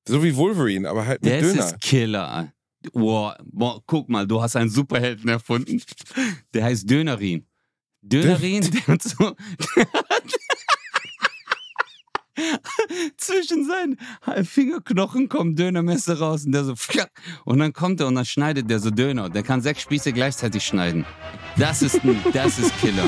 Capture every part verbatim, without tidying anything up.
So wie Wolverine, aber halt mit Das Döner. ist Killer. Boah, boah, guck mal, du hast einen Superhelden erfunden. Der heißt Dönerin. Dönerin, der hat so... Der hat zwischen seinen Fingerknochen kommt Dönermesser raus und der so... Und dann kommt er und dann schneidet der so Döner. Der kann sechs Spieße gleichzeitig schneiden. Das ist, ein, das ist Killer.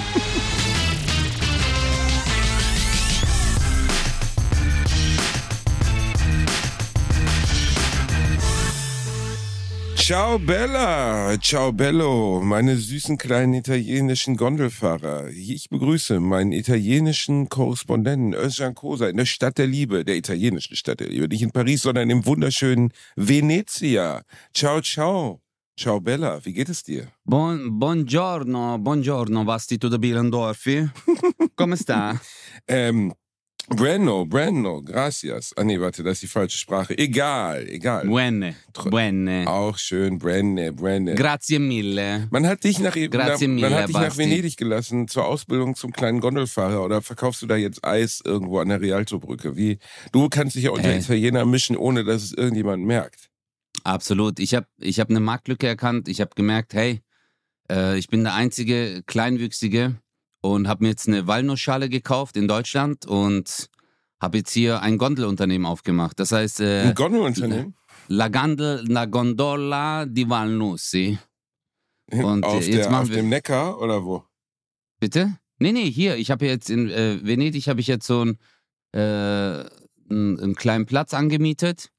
Ciao Bella, ciao Bello, meine süßen kleinen italienischen Gondelfahrer. Ich begrüße meinen italienischen Korrespondenten Özcan Kosa in der Stadt der Liebe, der italienischen Stadt der Liebe. Nicht in Paris, sondern im wunderschönen Venezia. Ciao, ciao. Ciao Bella, wie geht es dir? Buon, buongiorno, buongiorno, Vastito da Birendorfi. Come sta? ähm, Breno, Breno, gracias. Ah nee, warte, das ist die falsche Sprache. Egal, egal. Buene, buene. Auch schön, Brenne, Brenne. Grazie mille. Man hat dich nach, Grazie na, mille, man hat dich nach Basti. Venedig gelassen zur Ausbildung zum kleinen Gondelfahrer oder verkaufst du da jetzt Eis irgendwo an der Rialtobrücke? Wie, du kannst dich ja unter Hey. Italiener mischen, ohne dass es irgendjemand merkt. Absolut. Ich habe ich hab eine Marktlücke erkannt. Ich habe gemerkt, hey, äh, ich bin der einzige Kleinwüchsige und habe mir jetzt eine Walnussschale gekauft in Deutschland und habe jetzt hier ein Gondelunternehmen aufgemacht. Das heißt, äh, Ein Gondelunternehmen? La, Gandel, La Gondola di Valnussi. Und auf äh, jetzt der, machen auf wir... dem Neckar oder wo? Bitte? Nee, nee, hier. Ich habe jetzt in äh, Venedig habe ich jetzt so einen, äh, einen, einen kleinen Platz angemietet.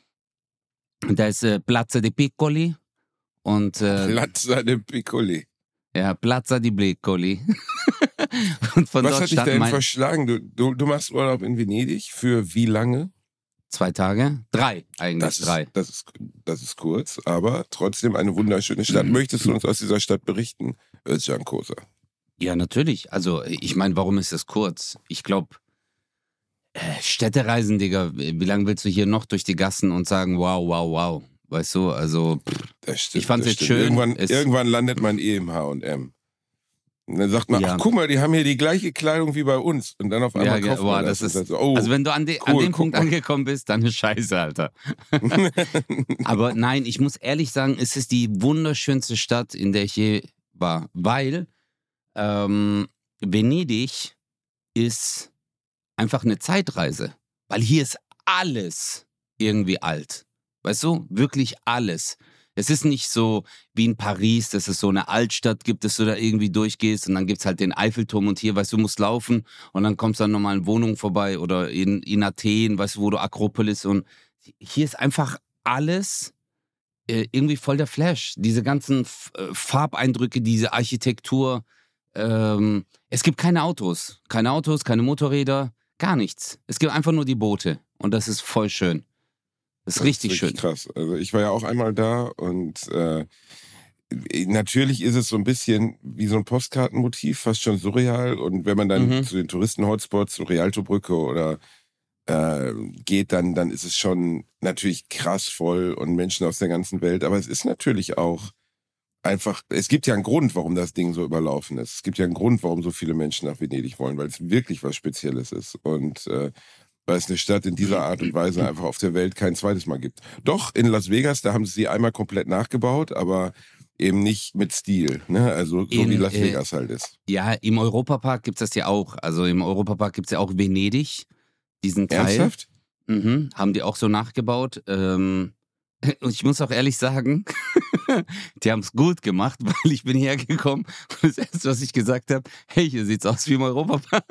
Da ist äh, Piazza di Piccoli. Und äh, Piazza de Piccoli. ja, Piazza di Piccoli. Und von Was dort hat dich stand dahin mein... verschlagen? Du, du, du machst Urlaub in Venedig für wie lange? Zwei Tage? Drei, eigentlich Das ist, drei. das, ist, das ist kurz, aber trotzdem eine wunderschöne Stadt. Möchtest du uns aus dieser Stadt berichten, Özcan Kosa? Ja, natürlich. Also, ich meine, warum ist das kurz? Ich glaube, äh, Städtereisen, Digga, wie lange willst du hier noch durch die Gassen und sagen, wow, wow, wow? Weißt du, also, pff, Das stimmt, ich fand's das jetzt stimmt. schön. Irgendwann, Es- irgendwann landet man eh im H und M. Und dann sagt man, Ja. ach guck mal, die haben hier die gleiche Kleidung wie bei uns. Und dann auf ja, einmal ge- kauft boah, man das das. ist, und sagt so, oh, also wenn du an, de, an cool, dem guck Punkt mal. angekommen bist, dann ist scheiße, Alter. Aber nein, ich muss ehrlich sagen, es ist die wunderschönste Stadt, in der ich je war. Weil ähm, Venedig ist einfach eine Zeitreise. Weil hier ist alles irgendwie alt. Weißt du? Wirklich alles. Es ist nicht so wie in Paris, dass es so eine Altstadt gibt, dass du da irgendwie durchgehst und dann gibt's halt den Eiffelturm und hier, weißt du, du musst laufen und dann kommst du an normalen Wohnungen vorbei oder in, in Athen, weißt du, wo du Akropolis und hier ist einfach alles äh, irgendwie voll der Flash. Diese ganzen F äh, Farbeindrücke, diese Architektur. Ähm, es gibt keine Autos. Keine Autos, keine Motorräder, gar nichts. Es gibt einfach nur die Boote und das ist voll schön. Das ist Das richtig ist wirklich schön. krass. Also ich war ja auch einmal da und äh, natürlich ist es so ein bisschen wie so ein Postkartenmotiv, fast schon surreal. Und wenn man dann Mhm. zu den Touristen-Hotspots, zur Rialtobrücke oder äh, geht, dann, dann ist es schon natürlich krass voll und Menschen aus der ganzen Welt. Aber es ist natürlich auch einfach, es gibt ja einen Grund, warum das Ding so überlaufen ist. Es gibt ja einen Grund, warum so viele Menschen nach Venedig wollen, weil es wirklich was Spezielles ist. Und äh, weil es eine Stadt in dieser Art und Weise einfach auf der Welt kein zweites Mal gibt. Doch, in Las Vegas, da haben sie sie einmal komplett nachgebaut, aber eben nicht mit Stil. Ne? Also so In, wie Las äh, Vegas halt ist. Ja, im Europapark gibt's das ja auch. Also im Europapark gibt's ja auch Venedig, diesen Teil. Ernsthaft? Mhm, haben die auch so nachgebaut. Ähm, und ich muss auch ehrlich sagen, die haben es gut gemacht, weil ich bin hierher gekommen und das Erste, was ich gesagt habe, hey, hier sieht's aus wie im Europapark.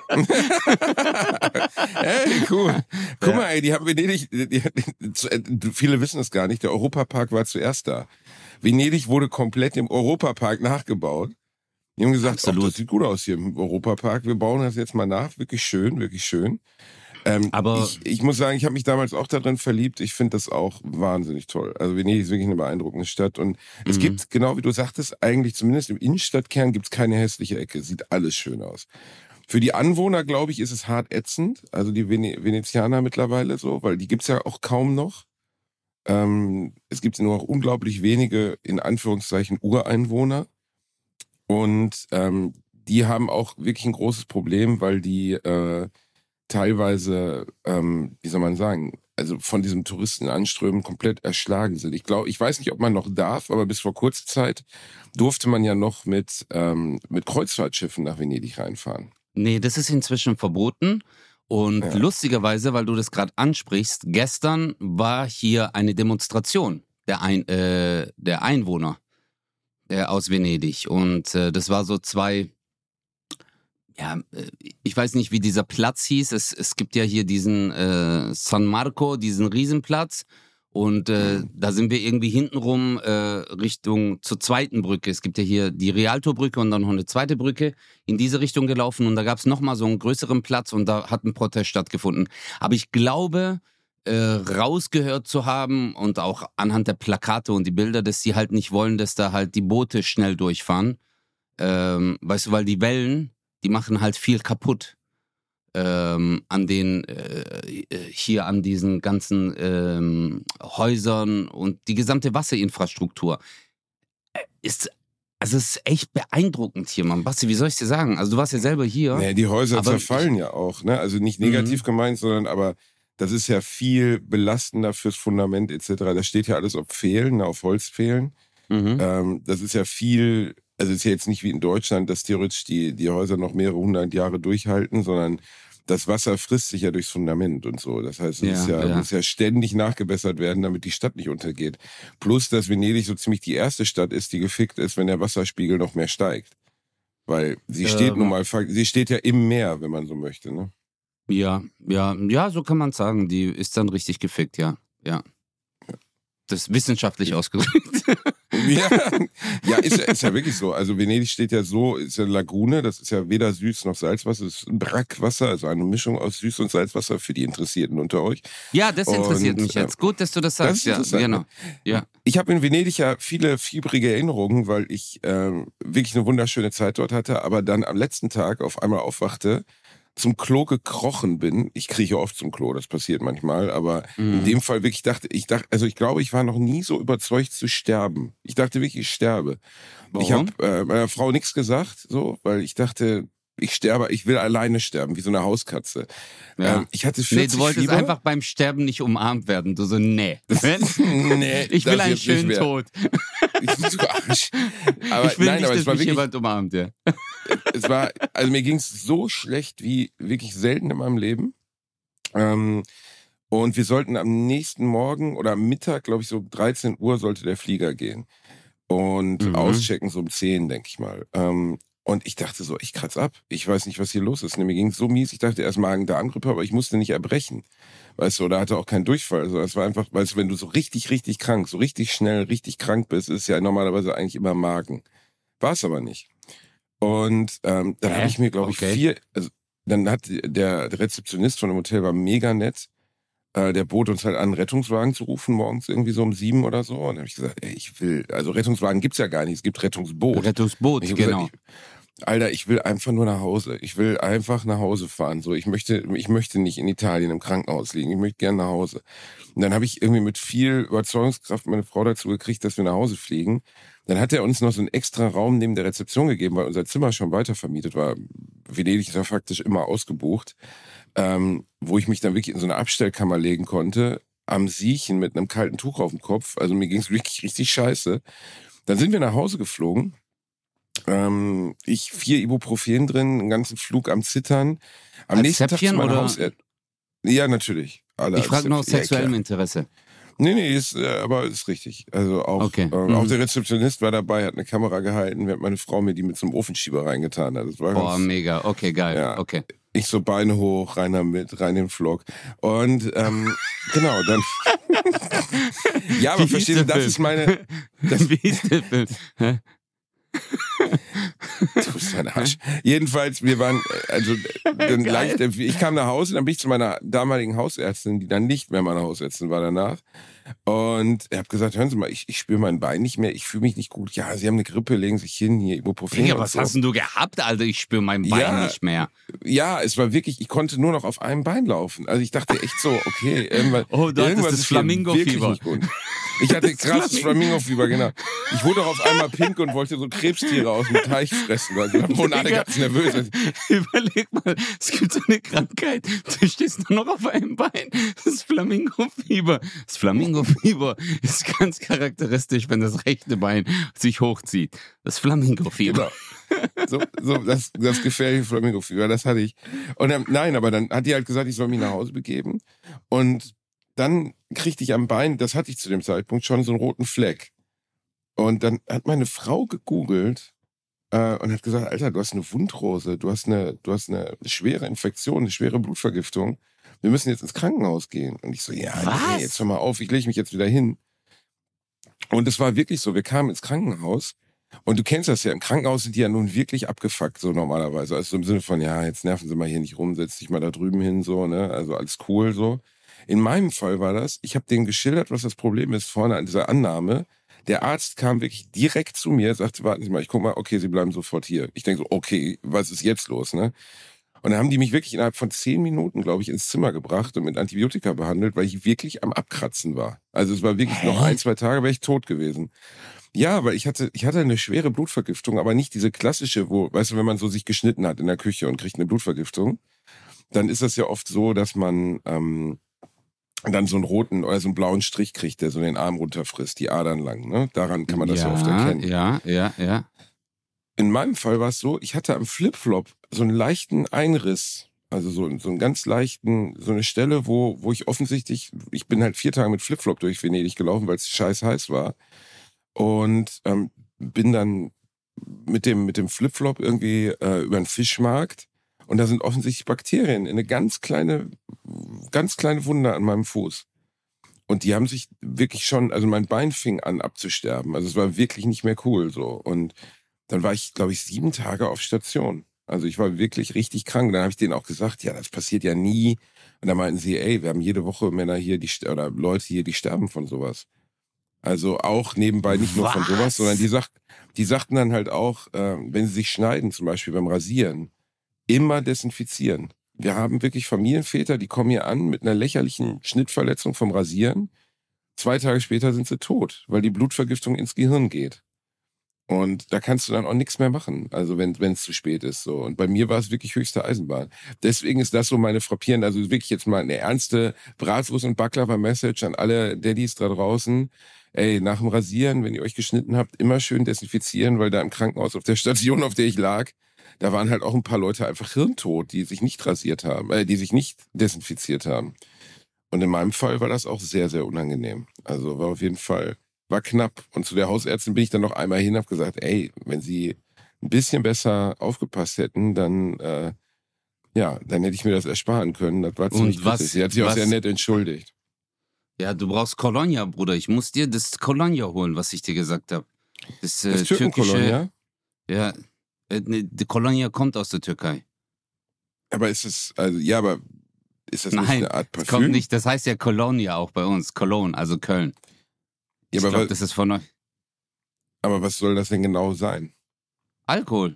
Hey, cool. Guck Ja. mal, ey, die haben Venedig, die, die, viele wissen es gar nicht, der Europapark war zuerst da. Venedig wurde komplett im Europapark nachgebaut. Die haben gesagt, ach, Absolut. das sieht gut aus hier im Europapark, wir bauen das jetzt mal nach, wirklich schön, wirklich schön. Ähm, Aber- ich, ich muss sagen, ich habe mich damals auch darin verliebt. Ich finde das auch wahnsinnig toll. Also Venedig ist wirklich eine beeindruckende Stadt. Und es Mhm. gibt, genau wie du sagtest, eigentlich zumindest im Innenstadtkern gibt es keine hässliche Ecke. Sieht alles schön aus. Für die Anwohner, glaube ich, ist es hart ätzend. Also die Vene Venezianer mittlerweile so, weil die gibt es ja auch kaum noch. Ähm, es gibt nur noch unglaublich wenige, in Anführungszeichen, Ureinwohner. Und ähm, die haben auch wirklich ein großes Problem, weil die äh, teilweise, ähm, wie soll man sagen, also von diesem Touristenanströmen komplett erschlagen sind. Ich glaube, ich weiß nicht, ob man noch darf, aber bis vor kurzer Zeit durfte man ja noch mit, ähm, mit Kreuzfahrtschiffen nach Venedig reinfahren. Nee, das ist inzwischen verboten. Und Ja. lustigerweise, weil du das gerade ansprichst, gestern war hier eine Demonstration der, Ein, äh, der Einwohner äh, aus Venedig. Und äh, das war so zwei, ja, äh, ich weiß nicht, wie dieser Platz hieß. Es, es gibt ja hier diesen äh, San Marco, diesen Riesenplatz. Und äh, Mhm. da sind wir irgendwie hintenrum äh, Richtung zur zweiten Brücke. Es gibt ja hier die Rialto-Brücke und dann noch eine zweite Brücke in diese Richtung gelaufen. Und da gab es nochmal so einen größeren Platz und da hat ein Protest stattgefunden. Aber ich glaube, äh, rausgehört zu haben und auch anhand der Plakate und die Bilder, dass sie halt nicht wollen, dass da halt die Boote schnell durchfahren. Ähm, weißt du, weil die Wellen, die machen halt viel kaputt. Ähm, an den, äh, hier an diesen ganzen ähm, Häusern und die gesamte Wasserinfrastruktur. Äh, Ist, also es ist echt beeindruckend hier, Mann. Basti, wie soll ich dir sagen? Also du warst ja selber hier. Nee, die Häuser aber zerfallen ja auch, ne? Also nicht negativ Mhm. gemeint, sondern aber das ist ja viel belastender fürs Fundament et cetera. Da steht ja alles auf Pfählen, ne, auf Holzpfählen. Mhm. Ähm, das ist ja viel, also es ist ja jetzt nicht wie in Deutschland, dass theoretisch die, die Häuser noch mehrere hundert Jahre durchhalten, sondern das Wasser frisst sich ja durchs Fundament und so. Das heißt, es Ja, ist ja, ja. muss ja ständig nachgebessert werden, damit die Stadt nicht untergeht. Plus, dass Venedig so ziemlich die erste Stadt ist, die gefickt ist, wenn der Wasserspiegel noch mehr steigt. Weil sie steht nun Ähm, mal, fak- sie steht ja im Meer, wenn man so möchte, ne? ja, ja, ja, so kann man sagen. Die ist dann richtig gefickt, ja. Ja. Das ist wissenschaftlich ausgedrückt. Ja, ja ist, ja- ist ja wirklich so. Also Venedig steht ja so, ist ja Lagune, das ist ja weder Süß noch Salzwasser, das ist ein Brackwasser, also eine Mischung aus Süß- und Salzwasser für die Interessierten unter euch. Ja, das interessiert Und, mich jetzt. Gut, dass du das das sagst. ist Ja, interessant, genau. ne? Ja. Ich habe in Venedig ja viele fiebrige Erinnerungen, weil ich ähm, wirklich eine wunderschöne Zeit dort hatte, aber dann am letzten Tag auf einmal aufwachte, zum Klo gekrochen bin. Ich krieche oft zum Klo, das passiert manchmal, aber in Mhm. dem Fall wirklich dachte, ich dachte, also ich glaube, ich war noch nie so überzeugt zu sterben. Ich dachte wirklich, ich sterbe. Ich habe Warum? äh, meiner Frau nichts gesagt, so, weil ich dachte, ich sterbe, ich will alleine sterben, wie so eine Hauskatze. Ja. Ähm, ich hatte Nee, vierzig du wolltest Fieber. einfach beim Sterben nicht umarmt werden. Du so, nee. Nee, Ich will das einen jetzt nicht schönen mehr. Tod. Ich, du Arsch. Aber Ich will nein, nicht, aber dass es war mich wirklich, jemand umarmt, ja. es war, also mir ging es so schlecht wie wirklich selten in meinem Leben. Ähm, und wir sollten am nächsten Morgen oder am Mittag, glaube ich, so dreizehn Uhr sollte der Flieger gehen. Und Mhm. auschecken so um zehn, denke ich mal. Ähm, und ich dachte so, ich kratz ab. Ich weiß nicht, was hier los ist. Ne, mir ging es so mies. Ich dachte erst Magen-Darm-Grippe, aber ich musste nicht erbrechen. Weißt du, oder hatte auch keinen Durchfall. Also es war einfach, weißt du, wenn du so richtig, richtig krank, so richtig schnell, richtig krank bist, ist ja normalerweise eigentlich immer Magen. War es aber nicht. Und ähm, dann Hä? habe ich mir, glaube ich, Okay. vier, also dann hat der, der Rezeptionist von dem Hotel war mega nett. Äh, der bot uns halt an, einen Rettungswagen zu rufen, morgens irgendwie so um sieben oder so. Und dann habe ich gesagt, ey, ich will, also Rettungswagen gibt's ja gar nicht, es gibt Rettungsboot. Rettungsboot, Ich hab genau. gesagt, ich, Alter, ich will einfach nur nach Hause. Ich will einfach nach Hause fahren. So, ich möchte, ich möchte nicht in Italien im Krankenhaus liegen. Ich möchte gerne nach Hause. Und dann habe ich irgendwie mit viel Überzeugungskraft meine Frau dazu gekriegt, dass wir nach Hause fliegen. Dann hat er uns noch so einen extra Raum neben der Rezeption gegeben, weil unser Zimmer schon weitervermietet war. Venedig ist ja faktisch immer ausgebucht. Ähm, wo ich mich dann wirklich in so eine Abstellkammer legen konnte, am Siechen mit einem kalten Tuch auf dem Kopf. Also mir ging es wirklich richtig scheiße. Dann sind wir nach Hause geflogen. Ähm, ich vier Ibuprofen drin, einen ganzen Flug am Zittern. Am Als nächsten Tag zu Zäpfchen meiner oder? Hausär- Ja, natürlich. Alle Ich als frage nur aus Zäpfchen. Ja, sexuellem klar. Interesse. Nee, nee, ist, äh, aber ist richtig. Also auch, Okay. äh, Mhm. auch der Rezeptionist war dabei, hat eine Kamera gehalten, während meine Frau mir die mit so einem Ofenschieber reingetan hat. Das war Boah, ganz, mega. Okay, geil. Ja. Okay. ich so Beine hoch, rein damit, rein in den Vlog. Und ähm, genau, dann. Ja, aber Wie hieß verstehst du, der das Film? ist meine. Das, Wie hieß der Film? Hä? Du bist ein Arsch. Jedenfalls, wir waren, äh, also, dann Geil. leicht, ich kam nach Hause, dann bin ich zu meiner damaligen Hausärztin, die dann nicht mehr meine Hausärztin war danach. Und er hat gesagt, hören Sie mal, ich, ich spüre mein Bein nicht mehr, ich fühle mich nicht gut. Ja, Sie haben eine Grippe, legen Sie sich hin, hier Ibuprofen. Digga, und was so. hast denn du gehabt, Alter? Ich spüre mein Bein Ja. nicht mehr. Ja, es war wirklich, ich konnte nur noch auf einem Bein laufen. Also ich dachte echt so, okay, irgendwas, Oh, du hattest irgendwas das ist hier wirklich Flamingo-Fieber. nicht gut. Ich hatte krasses Flamingo-Fieber, genau. Ich wurde auch auf einmal pink und wollte so Krebstiere aus dem Teich fressen. Weil da wurden alle ganz nervös. Überleg mal, es gibt so eine Krankheit, du stehst nur noch auf einem Bein. Das Flamingo-Fieber. Das Flamingo-Fieber ist ganz charakteristisch, wenn das rechte Bein sich hochzieht. Das Flamingo-Fieber. Genau. So, so das, das gefährliche Flamingo-Fieber, das hatte ich. Und dann, nein, aber dann hat die halt gesagt, ich soll mich nach Hause begeben. Und dann kriegte ich am Bein, das hatte ich zu dem Zeitpunkt, schon so einen roten Fleck. Und dann hat meine Frau gegoogelt äh, und hat gesagt, Alter, du hast eine Wundrose, du hast eine, du hast eine schwere Infektion, eine schwere Blutvergiftung. Wir müssen jetzt ins Krankenhaus gehen. Und ich so, ja, nee, jetzt hör mal auf, ich lege mich jetzt wieder hin. Und es war wirklich so, wir kamen ins Krankenhaus und du kennst das ja, im Krankenhaus sind die ja nun wirklich abgefuckt, so normalerweise. Also im Sinne von, ja, jetzt nerven sie mal hier nicht rum, setz dich mal da drüben hin, so, ne, also alles cool, so. In meinem Fall war das, ich habe denen geschildert, was das Problem ist, vorne an dieser Annahme. Der Arzt kam wirklich direkt zu mir, sagte, warten Sie mal, ich guck mal, okay, Sie bleiben sofort hier. Ich denke so, okay, was ist jetzt los, ne? Und dann haben die mich wirklich innerhalb von zehn Minuten, glaube ich, ins Zimmer gebracht und mit Antibiotika behandelt, weil ich wirklich am Abkratzen war. Also es war wirklich noch ein, zwei Tage, wäre ich tot gewesen. Ja, weil ich hatte, ich hatte eine schwere Blutvergiftung, aber nicht diese klassische, wo, weißt du, wenn man so sich geschnitten hat in der Küche und kriegt eine Blutvergiftung, dann ist das ja oft so, dass man ähm, dann so einen roten oder so einen blauen Strich kriegt, der so den Arm runterfrisst, die Adern lang. Ne? Daran kann man das ja, ja oft erkennen. Ja, ja, ja. In meinem Fall war es so, ich hatte am Flipflop so einen leichten Einriss, also so, so einen ganz leichten, so eine Stelle, wo, wo ich offensichtlich, ich bin halt vier Tage mit Flipflop durch Venedig gelaufen, weil es scheiß heiß war und ähm, bin dann mit dem, mit dem Flipflop irgendwie äh, über den Fischmarkt. Und da sind offensichtlich Bakterien in eine ganz kleine, ganz kleine Wunde an meinem Fuß. Und die haben sich wirklich schon, also mein Bein fing an abzusterben. Also es war wirklich nicht mehr cool so. Und dann war ich, glaube ich, sieben Tage auf Station. Also ich war wirklich richtig krank. Dann habe ich denen auch gesagt, ja, das passiert ja nie. Und dann meinten sie, ey, wir haben jede Woche Männer hier, die oder Leute hier, die sterben von sowas. Also auch nebenbei nicht nur Was? von sowas, sondern die, sagt, die sagten dann halt auch, äh, wenn sie sich schneiden, zum Beispiel beim Rasieren, immer desinfizieren. Wir haben wirklich Familienväter, die kommen hier an mit einer lächerlichen Schnittverletzung vom Rasieren. Zwei Tage später sind sie tot, weil die Blutvergiftung ins Gehirn geht. Und da kannst du dann auch nichts mehr machen, also wenn es zu spät ist. So. Und bei mir war es wirklich höchste Eisenbahn. Deswegen ist das so meine frappierende, also wirklich jetzt mal eine ernste Bratwurst- und Baklava-Message an alle Daddys da draußen. Ey, nach dem Rasieren, wenn ihr euch geschnitten habt, immer schön desinfizieren, weil da im Krankenhaus auf der Station, auf der ich lag, da waren halt auch ein paar Leute einfach hirntot, die sich nicht rasiert haben, äh, die sich nicht desinfiziert haben. Und in meinem Fall war das auch sehr, sehr unangenehm. Also war auf jeden Fall, war knapp. Und zu der Hausärztin bin ich dann noch einmal hin und habe gesagt, ey, wenn Sie ein bisschen besser aufgepasst hätten, dann, äh, ja, dann hätte ich mir das ersparen können. Das war ziemlich kritisch. Sie hat sich auch sehr nett entschuldigt. Ja, du brauchst Colonia, Bruder. Ich muss dir das Colonia holen, was ich dir gesagt habe. Das, äh, das Türken-Colonia? Ja, äh, ne, die Colonia kommt aus der Türkei. Aber ist es, also, ja, aber ist das Nein, nicht eine Art Parfüm? Das kommt nicht, das heißt ja Colonia auch bei uns. Cologne, also Köln. Ja, ich glaube, das ist von euch. Aber was soll das denn genau sein? Alkohol.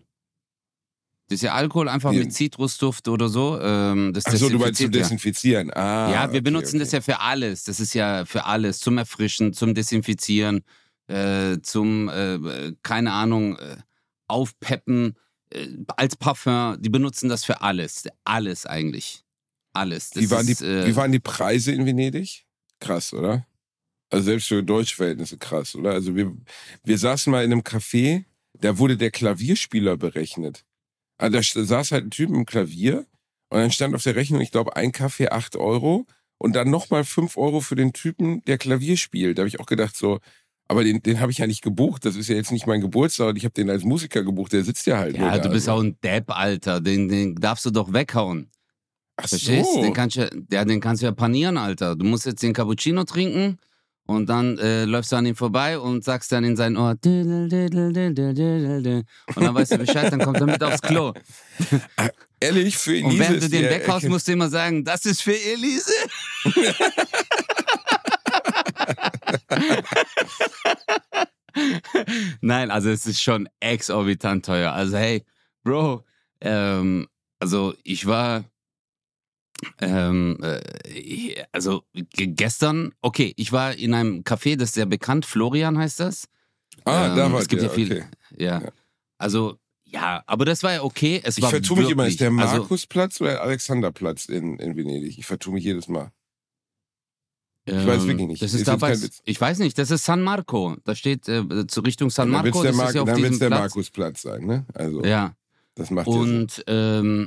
Das ist ja Alkohol einfach Wie? mit Zitrusduft oder so. Ähm, das Ach so, du meinst desinfiziert zum ja. Desinfizieren. Ah, Ja, wir okay, benutzen okay. das ja für alles. Das ist ja für alles. Zum Erfrischen, zum Desinfizieren, äh, zum, äh, keine Ahnung, äh, Aufpeppen, äh, als Parfum. Die benutzen das für alles. Alles eigentlich. Alles. Das Wie waren, ist, die, äh, wie waren die Preise in Venedig? Krass, oder? Also selbst für deutsche Verhältnisse krass, oder? Also wir, wir saßen mal in einem Café, da wurde der Klavierspieler berechnet. Also da saß halt ein Typ im Klavier und dann stand auf der Rechnung, ich glaube, ein Kaffee acht Euro und dann nochmal fünf Euro für den Typen, der Klavier spielt. Da habe ich auch gedacht so, aber den, den habe ich ja nicht gebucht, das ist ja jetzt nicht mein Geburtstag und ich habe den als Musiker gebucht, der sitzt ja halt nur ja, da. du bist so. auch ein Depp, Alter. Den, den darfst du doch weghauen. Ach Verstehst? so. Den kannst du, ja, den kannst du ja panieren, Alter. Du musst jetzt den Cappuccino trinken und dann äh, läufst du an ihm vorbei und sagst dann in sein Ohr und dann weißt du Bescheid, dann kommt er mit aufs Klo. Ach, ehrlich, für Elise Und während du ist den die weghaust, Ecke- musst du immer sagen, das ist für Elise. Nein, also es ist schon exorbitant teuer. Also hey, Bro, ähm, also ich war Ähm, äh, also g- gestern, okay, ich war in einem Café, das ist sehr bekannt, Florian heißt das. Ah, ähm, da war es gibt der, ja viel, okay. ja. Ja. Also, ja, aber das war ja okay. Es Ich war vertue mich wirklich, immer, ist der also, Markusplatz oder der Alexanderplatz in, in Venedig? Ich vertue mich jedes Mal. Ich ähm, weiß wirklich nicht. das Ist ist jetzt dabei, kein Witz. ich weiß nicht, das ist San Marco. Da steht äh, zur Richtung San Ja, dann wird Marco, es der, das ist Mar ja auf dann wird's diesem der Platz. Markusplatz sein, ne? Also, Ja, das macht ja Sinn. und, ähm,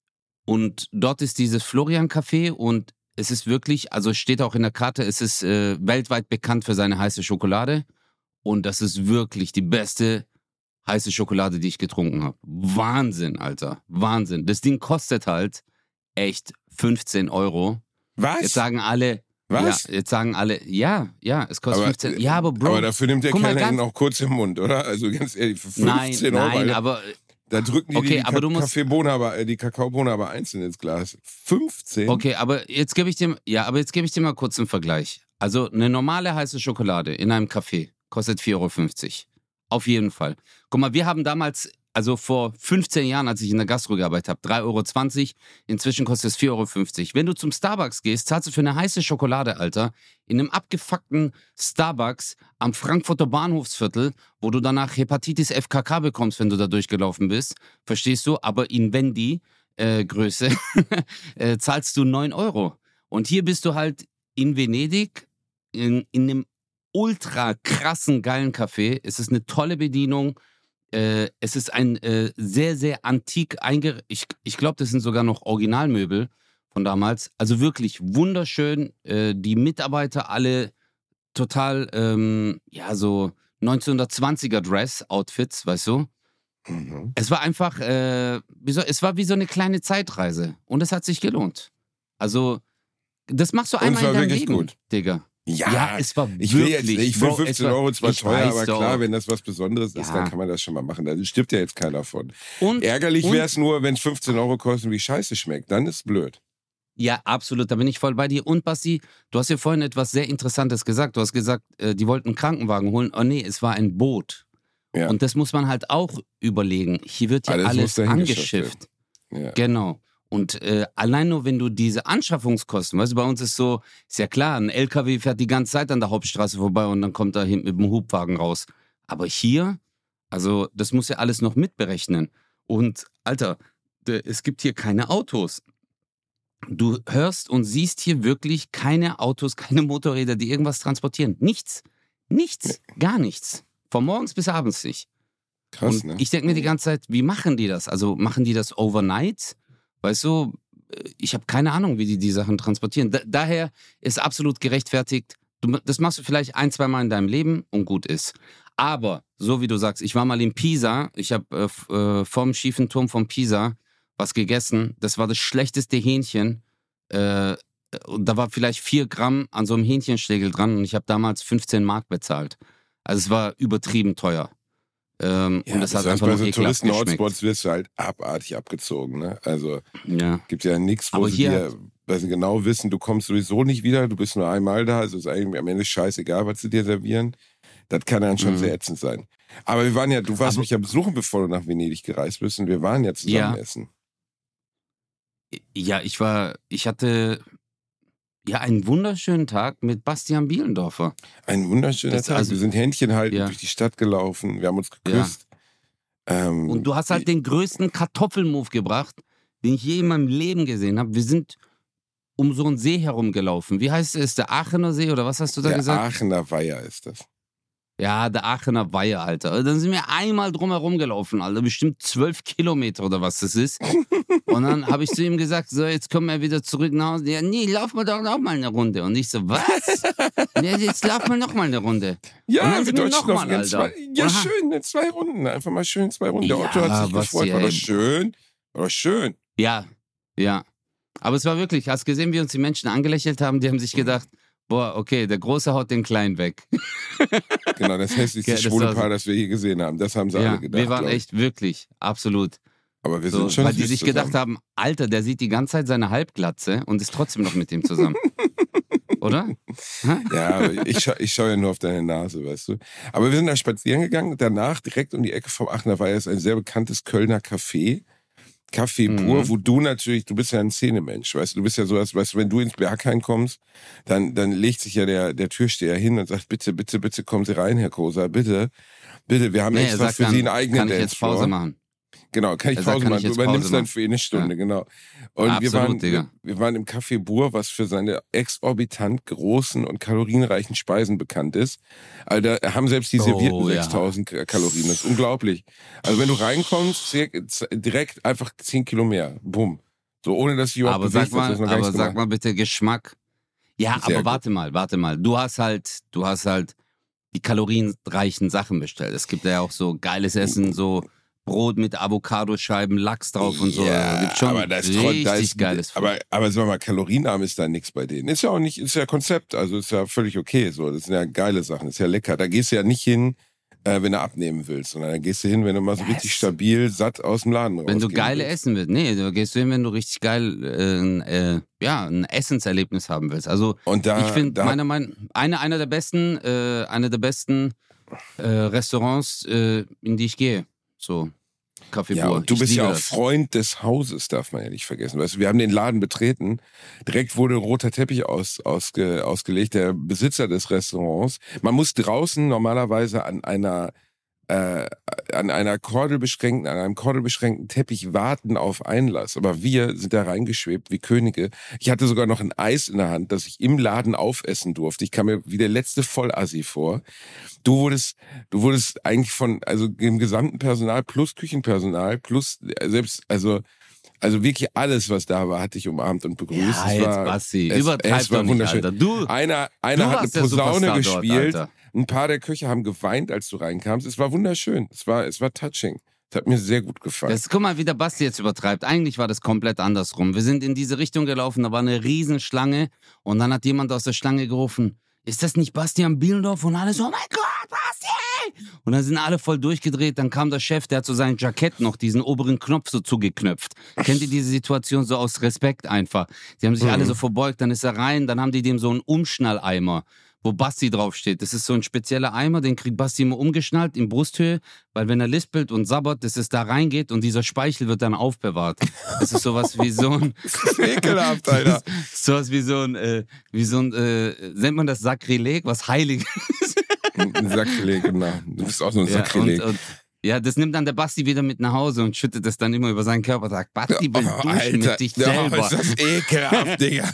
und dort ist dieses Florian-Café und es ist wirklich, also steht auch in der Karte, es ist äh, weltweit bekannt für seine heiße Schokolade und das ist wirklich die beste heiße Schokolade, die ich getrunken habe. Wahnsinn, Alter. Wahnsinn. Das Ding kostet halt echt fünfzehn Euro. Was? Jetzt sagen alle, Was? ja, jetzt sagen alle, ja, ja, es kostet Aber, fünfzehn. Ja, aber Bro, aber dafür nimmt der guck mal, Kellner ihn ganz, auch kurz im Mund, oder? Also ganz ehrlich, für nein, fünfzehn Euro, nein, Alter, aber da drücken die okay, die aber du musst, Kaffeebohne aber, äh, die Kakaobohne aber einzeln ins Glas. fünfzehn? okay, aber jetzt gebe ich dir, ja, aber jetzt gebe ich dir mal kurz einen Vergleich. Also eine normale heiße Schokolade in einem Café kostet vier Euro fünfzig. Auf jeden Fall. Guck mal, wir haben damals, also vor fünfzehn Jahren, als ich in der Gastro gearbeitet habe, drei Euro zwanzig. Inzwischen kostet es vier Euro fünfzig. Wenn du zum Starbucks gehst, zahlst du für eine heiße Schokolade, Alter, in einem abgefuckten Starbucks am Frankfurter Bahnhofsviertel, wo du danach Hepatitis F K K bekommst, wenn du da durchgelaufen bist. Verstehst du? Aber in Wendy-Größe äh, zahlst du neun Euro. Und hier bist du halt in Venedig, in, in einem ultra krassen, geilen Café. Es ist eine tolle Bedienung. Äh, es ist ein äh, sehr, sehr antik eingerichtet. Ich, ich glaube, das sind sogar noch Originalmöbel von damals. Also wirklich wunderschön. Äh, die Mitarbeiter alle total, ähm, ja, so neunzehnhundertzwanziger Dress-Outfits, weißt du? Mhm. Es war einfach, äh, wie so, es war wie so eine kleine Zeitreise. Und es hat sich gelohnt. Also, das machst du Und es einmal war in deinem wirklich Leben, gut. Digga. Ja, Ja, es war ich will wirklich, jetzt, ich Bro, finde es fünfzehn war, Euro zwar ich teuer, weiß aber doch. klar, wenn das was Besonderes ist, Ja. dann kann man das schon mal machen. Da stirbt ja jetzt keiner von. Und, Ärgerlich und wäre es nur, wenn es fünfzehn Euro kostet und wie scheiße schmeckt. Dann ist es blöd. ja, absolut, da bin ich voll bei dir. Und Basti, du hast ja vorhin etwas sehr Interessantes gesagt. Du hast gesagt, äh, die wollten einen Krankenwagen holen. Oh nee, es war ein Boot. Ja. Und das muss man halt auch überlegen. Hier wird ja Alles muss alles dahin geschafft angeschifft. Ja. Genau. Und äh, allein nur, wenn du diese Anschaffungskosten, weißt du, bei uns ist so, ist ja klar, ein L K W fährt die ganze Zeit an der Hauptstraße vorbei und dann kommt er hinten mit dem Hubwagen raus. Aber hier, also das muss ja alles noch mitberechnen. Und Alter, d- es gibt hier keine Autos. Du hörst und siehst hier wirklich keine Autos, keine Motorräder, die irgendwas transportieren. Nichts. Nichts. Gar nichts. Von morgens bis abends nicht. Krass, Und ne? ich denke mir die ganze Zeit, wie machen die das? Also machen die das overnight? Weißt du, ich habe keine Ahnung, wie die die Sachen transportieren. Da, daher ist absolut gerechtfertigt. Du, das machst du vielleicht ein, zwei Mal in deinem Leben und gut ist. Aber, so wie du sagst, ich war mal in Pisa. Ich habe äh, f- äh, vom schiefen Turm von Pisa was gegessen. Das war das schlechteste Hähnchen. Äh, und da war vielleicht vier Gramm an so einem Hähnchenschlegel dran und ich habe damals fünfzehn Mark bezahlt. Also es war übertrieben teuer. Ähm, Ja, und das hat besonders einfach bei noch so ekelhaft geschmeckt. Touristen-Hotspots wirst du halt abartig abgezogen. Ne? Also Ja. gibt ja nichts, wo Aber sie hier dir, weil sie genau wissen, du kommst sowieso nicht wieder, du bist nur einmal da, also ist eigentlich am Ende scheißegal, was sie dir servieren. Das kann dann schon Mhm. sehr ätzend sein. Aber wir waren ja, du warst Aber- mich ja besuchen, bevor du nach Venedig gereist bist und wir waren ja zusammen Ja. essen. Ja, ich war, ich hatte ja einen wunderschönen Tag mit Bastian Bielendorfer. Ein wunderschöner Das- Tag. also- wir sind Händchen halten Ja. durch die Stadt gelaufen, wir haben uns geküsst. Ähm, Und du hast halt den größten Kartoffelmove gebracht, den ich je in meinem Leben gesehen habe. Wir sind um so einen See herumgelaufen. Wie heißt es? Der Aachener See oder was hast du da der gesagt? Aachener Weiher ist das. Ja, der Aachener Weiher, Alter. Dann sind wir einmal drumherum gelaufen, Alter. Bestimmt zwölf Kilometer oder was das ist. Und dann habe ich zu ihm gesagt, so, jetzt kommen wir wieder zurück nach Hause. Ja, nee, laufen wir doch noch mal eine Runde. Und ich so, was? Ja, jetzt laufen wir noch mal eine Runde. Und Ja, dann wir sind wir Deutschen noch laufen mal, ganz zwei, Alter. ja Aha. schön, in zwei Runden, einfach mal schön zwei Runden. Der Ja, Otto hat sich was gefreut, die- war doch ey. schön, war doch schön. Ja, ja. Aber es war wirklich, hast gesehen, wie uns die Menschen angelächelt haben? Die haben sich gedacht, boah, okay, der Große haut den Kleinen weg. Genau, das hässlichste Ja, das schwule war so. Paar, das wir je gesehen haben. Das haben sie Ja, alle gedacht. wir waren glaub ich. echt wirklich, absolut. Aber wir So, sind schon weil die süß sich zusammen. gedacht haben, Alter, der sieht die ganze Zeit seine Halbglatze und ist trotzdem noch mit dem zusammen. Oder? Hä? Ja, aber ich, scha ich schaue ja nur auf deine Nase, weißt du. Aber wir sind da spazieren gegangen. Danach, direkt um die Ecke vom Aachener Weiher, ist ein sehr bekanntes Kölner Café. Kaffee Mhm. pur, wo du natürlich, du bist ja ein Szenemensch, weißt du, du bist ja so, als, weißt du, wenn du ins Berghain kommst, dann, dann legt sich ja der, der Türsteher hin und sagt, bitte, bitte, bitte kommen Sie rein, Herr Kosa, bitte, bitte, wir haben Nee, er extra sagt für dann, Sie einen eigenen kann ich jetzt Pause Dancefloor. machen? Genau, kann ich Er sagt, Pause kann machen. ich Du jetzt übernimmst Pause dann machen? für ihn eine Stunde, Ja. genau. Und wir Absolut, waren, Digga. wir, wir waren im Café Bur, was für seine exorbitant großen und kalorienreichen Speisen bekannt ist. Also da haben selbst die Servierten Oh, ja. sechstausend Kalorien. Das ist unglaublich. Also wenn du reinkommst, sehr- direkt einfach zehn Kilo mehr. Bumm. So ohne, dass ich überhaupt Aber sag bewegt habe. Das mal, ist noch gar aber nichts sag gemacht. mal bitte Geschmack. Ja, Sehr aber gut. warte mal, warte mal. Du hast halt, du hast halt die kalorienreichen Sachen bestellt. Es gibt ja auch so geiles Essen, so Brot mit Avocadoscheiben, Lachs drauf und so. Ja, Gibt schon aber da ist, richtig da ist, geiles Food. aber, aber sag mal, kalorienarm ist da nichts bei denen. Ist ja auch nicht, ist ja Konzept, also ist ja völlig okay. So, das sind ja geile Sachen, ist ja lecker. Da gehst du ja nicht hin, äh, wenn du abnehmen willst, sondern da gehst du hin, wenn du mal so Yes. richtig stabil, satt aus dem Laden Wenn du rausgehen geile willst. essen willst. Nee, du gehst hin, wenn du richtig geil äh, äh, ja, ein Essenserlebnis haben willst. Also Und da, ich finde, da meiner Meinung eine, einer der besten, äh, eine der besten äh, Restaurants, äh, in die ich gehe. So, Café ja, Bur. und du Ich bist ja liebe auch das. Freund des Hauses, darf man ja nicht vergessen. Weißt du, wir haben den Laden betreten, direkt wurde ein roter Teppich aus, ausge, ausgelegt, der Besitzer des Restaurants. Man muss draußen normalerweise an einer äh, an einer kordelbeschränkten, an einem kordelbeschränkten Teppich warten auf Einlass. Aber wir sind da reingeschwebt wie Könige. Ich hatte sogar noch ein Eis in der Hand, das ich im Laden aufessen durfte. Ich kam mir wie der letzte Vollassi vor. Du wurdest, du wurdest eigentlich von, also dem gesamten Personal plus Küchenpersonal plus äh, selbst, also also wirklich alles, was da war, hat dich umarmt und begrüßt. Ja, es jetzt war, Basti, es, übertreib es war doch nicht, wunderschön. Alter. Du, Einer, einer du hat eine warst der Posaune Superstar dort, gespielt. Alter. Ein paar der Köche haben geweint, als du reinkamst. Es war wunderschön. Es war, es war touching. Es hat mir sehr gut gefallen. Das, guck mal, wie der Basti jetzt übertreibt. Eigentlich war das komplett andersrum. Wir sind in diese Richtung gelaufen, da war eine Riesenschlange und dann hat jemand aus der Schlange gerufen, ist das nicht Bastian Bielendorf? Und alle so, oh mein Gott, Basti! Und dann sind alle voll durchgedreht, dann kam der Chef, der hat so sein Jackett noch, diesen oberen Knopf so zugeknöpft. Kennt ihr diese Situation so aus Respekt einfach? Die haben sich Mhm. alle so verbeugt, dann ist er rein, dann haben die dem so einen Umschnalleimer, wo Basti draufsteht. Das ist so ein spezieller Eimer, den kriegt Basti immer umgeschnallt in Brusthöhe, weil wenn er lispelt und sabbert, dass es da reingeht und dieser Speichel wird dann aufbewahrt. Das ist sowas wie so ein... Das ist ekelhaft, Alter. sowas wie so ein, äh, wie so ein, äh, nennt man das Sakrileg, was Heiliges? Ein Sakrileg, genau. Du bist auch so ein Ja, Sakrileg. und, und, ja, das nimmt dann der Basti wieder mit nach Hause und schüttet das dann immer über seinen Körper und sagt, Basti, will Oh, duschen mit dich ja, selber. ist das ekelhaft, Digga.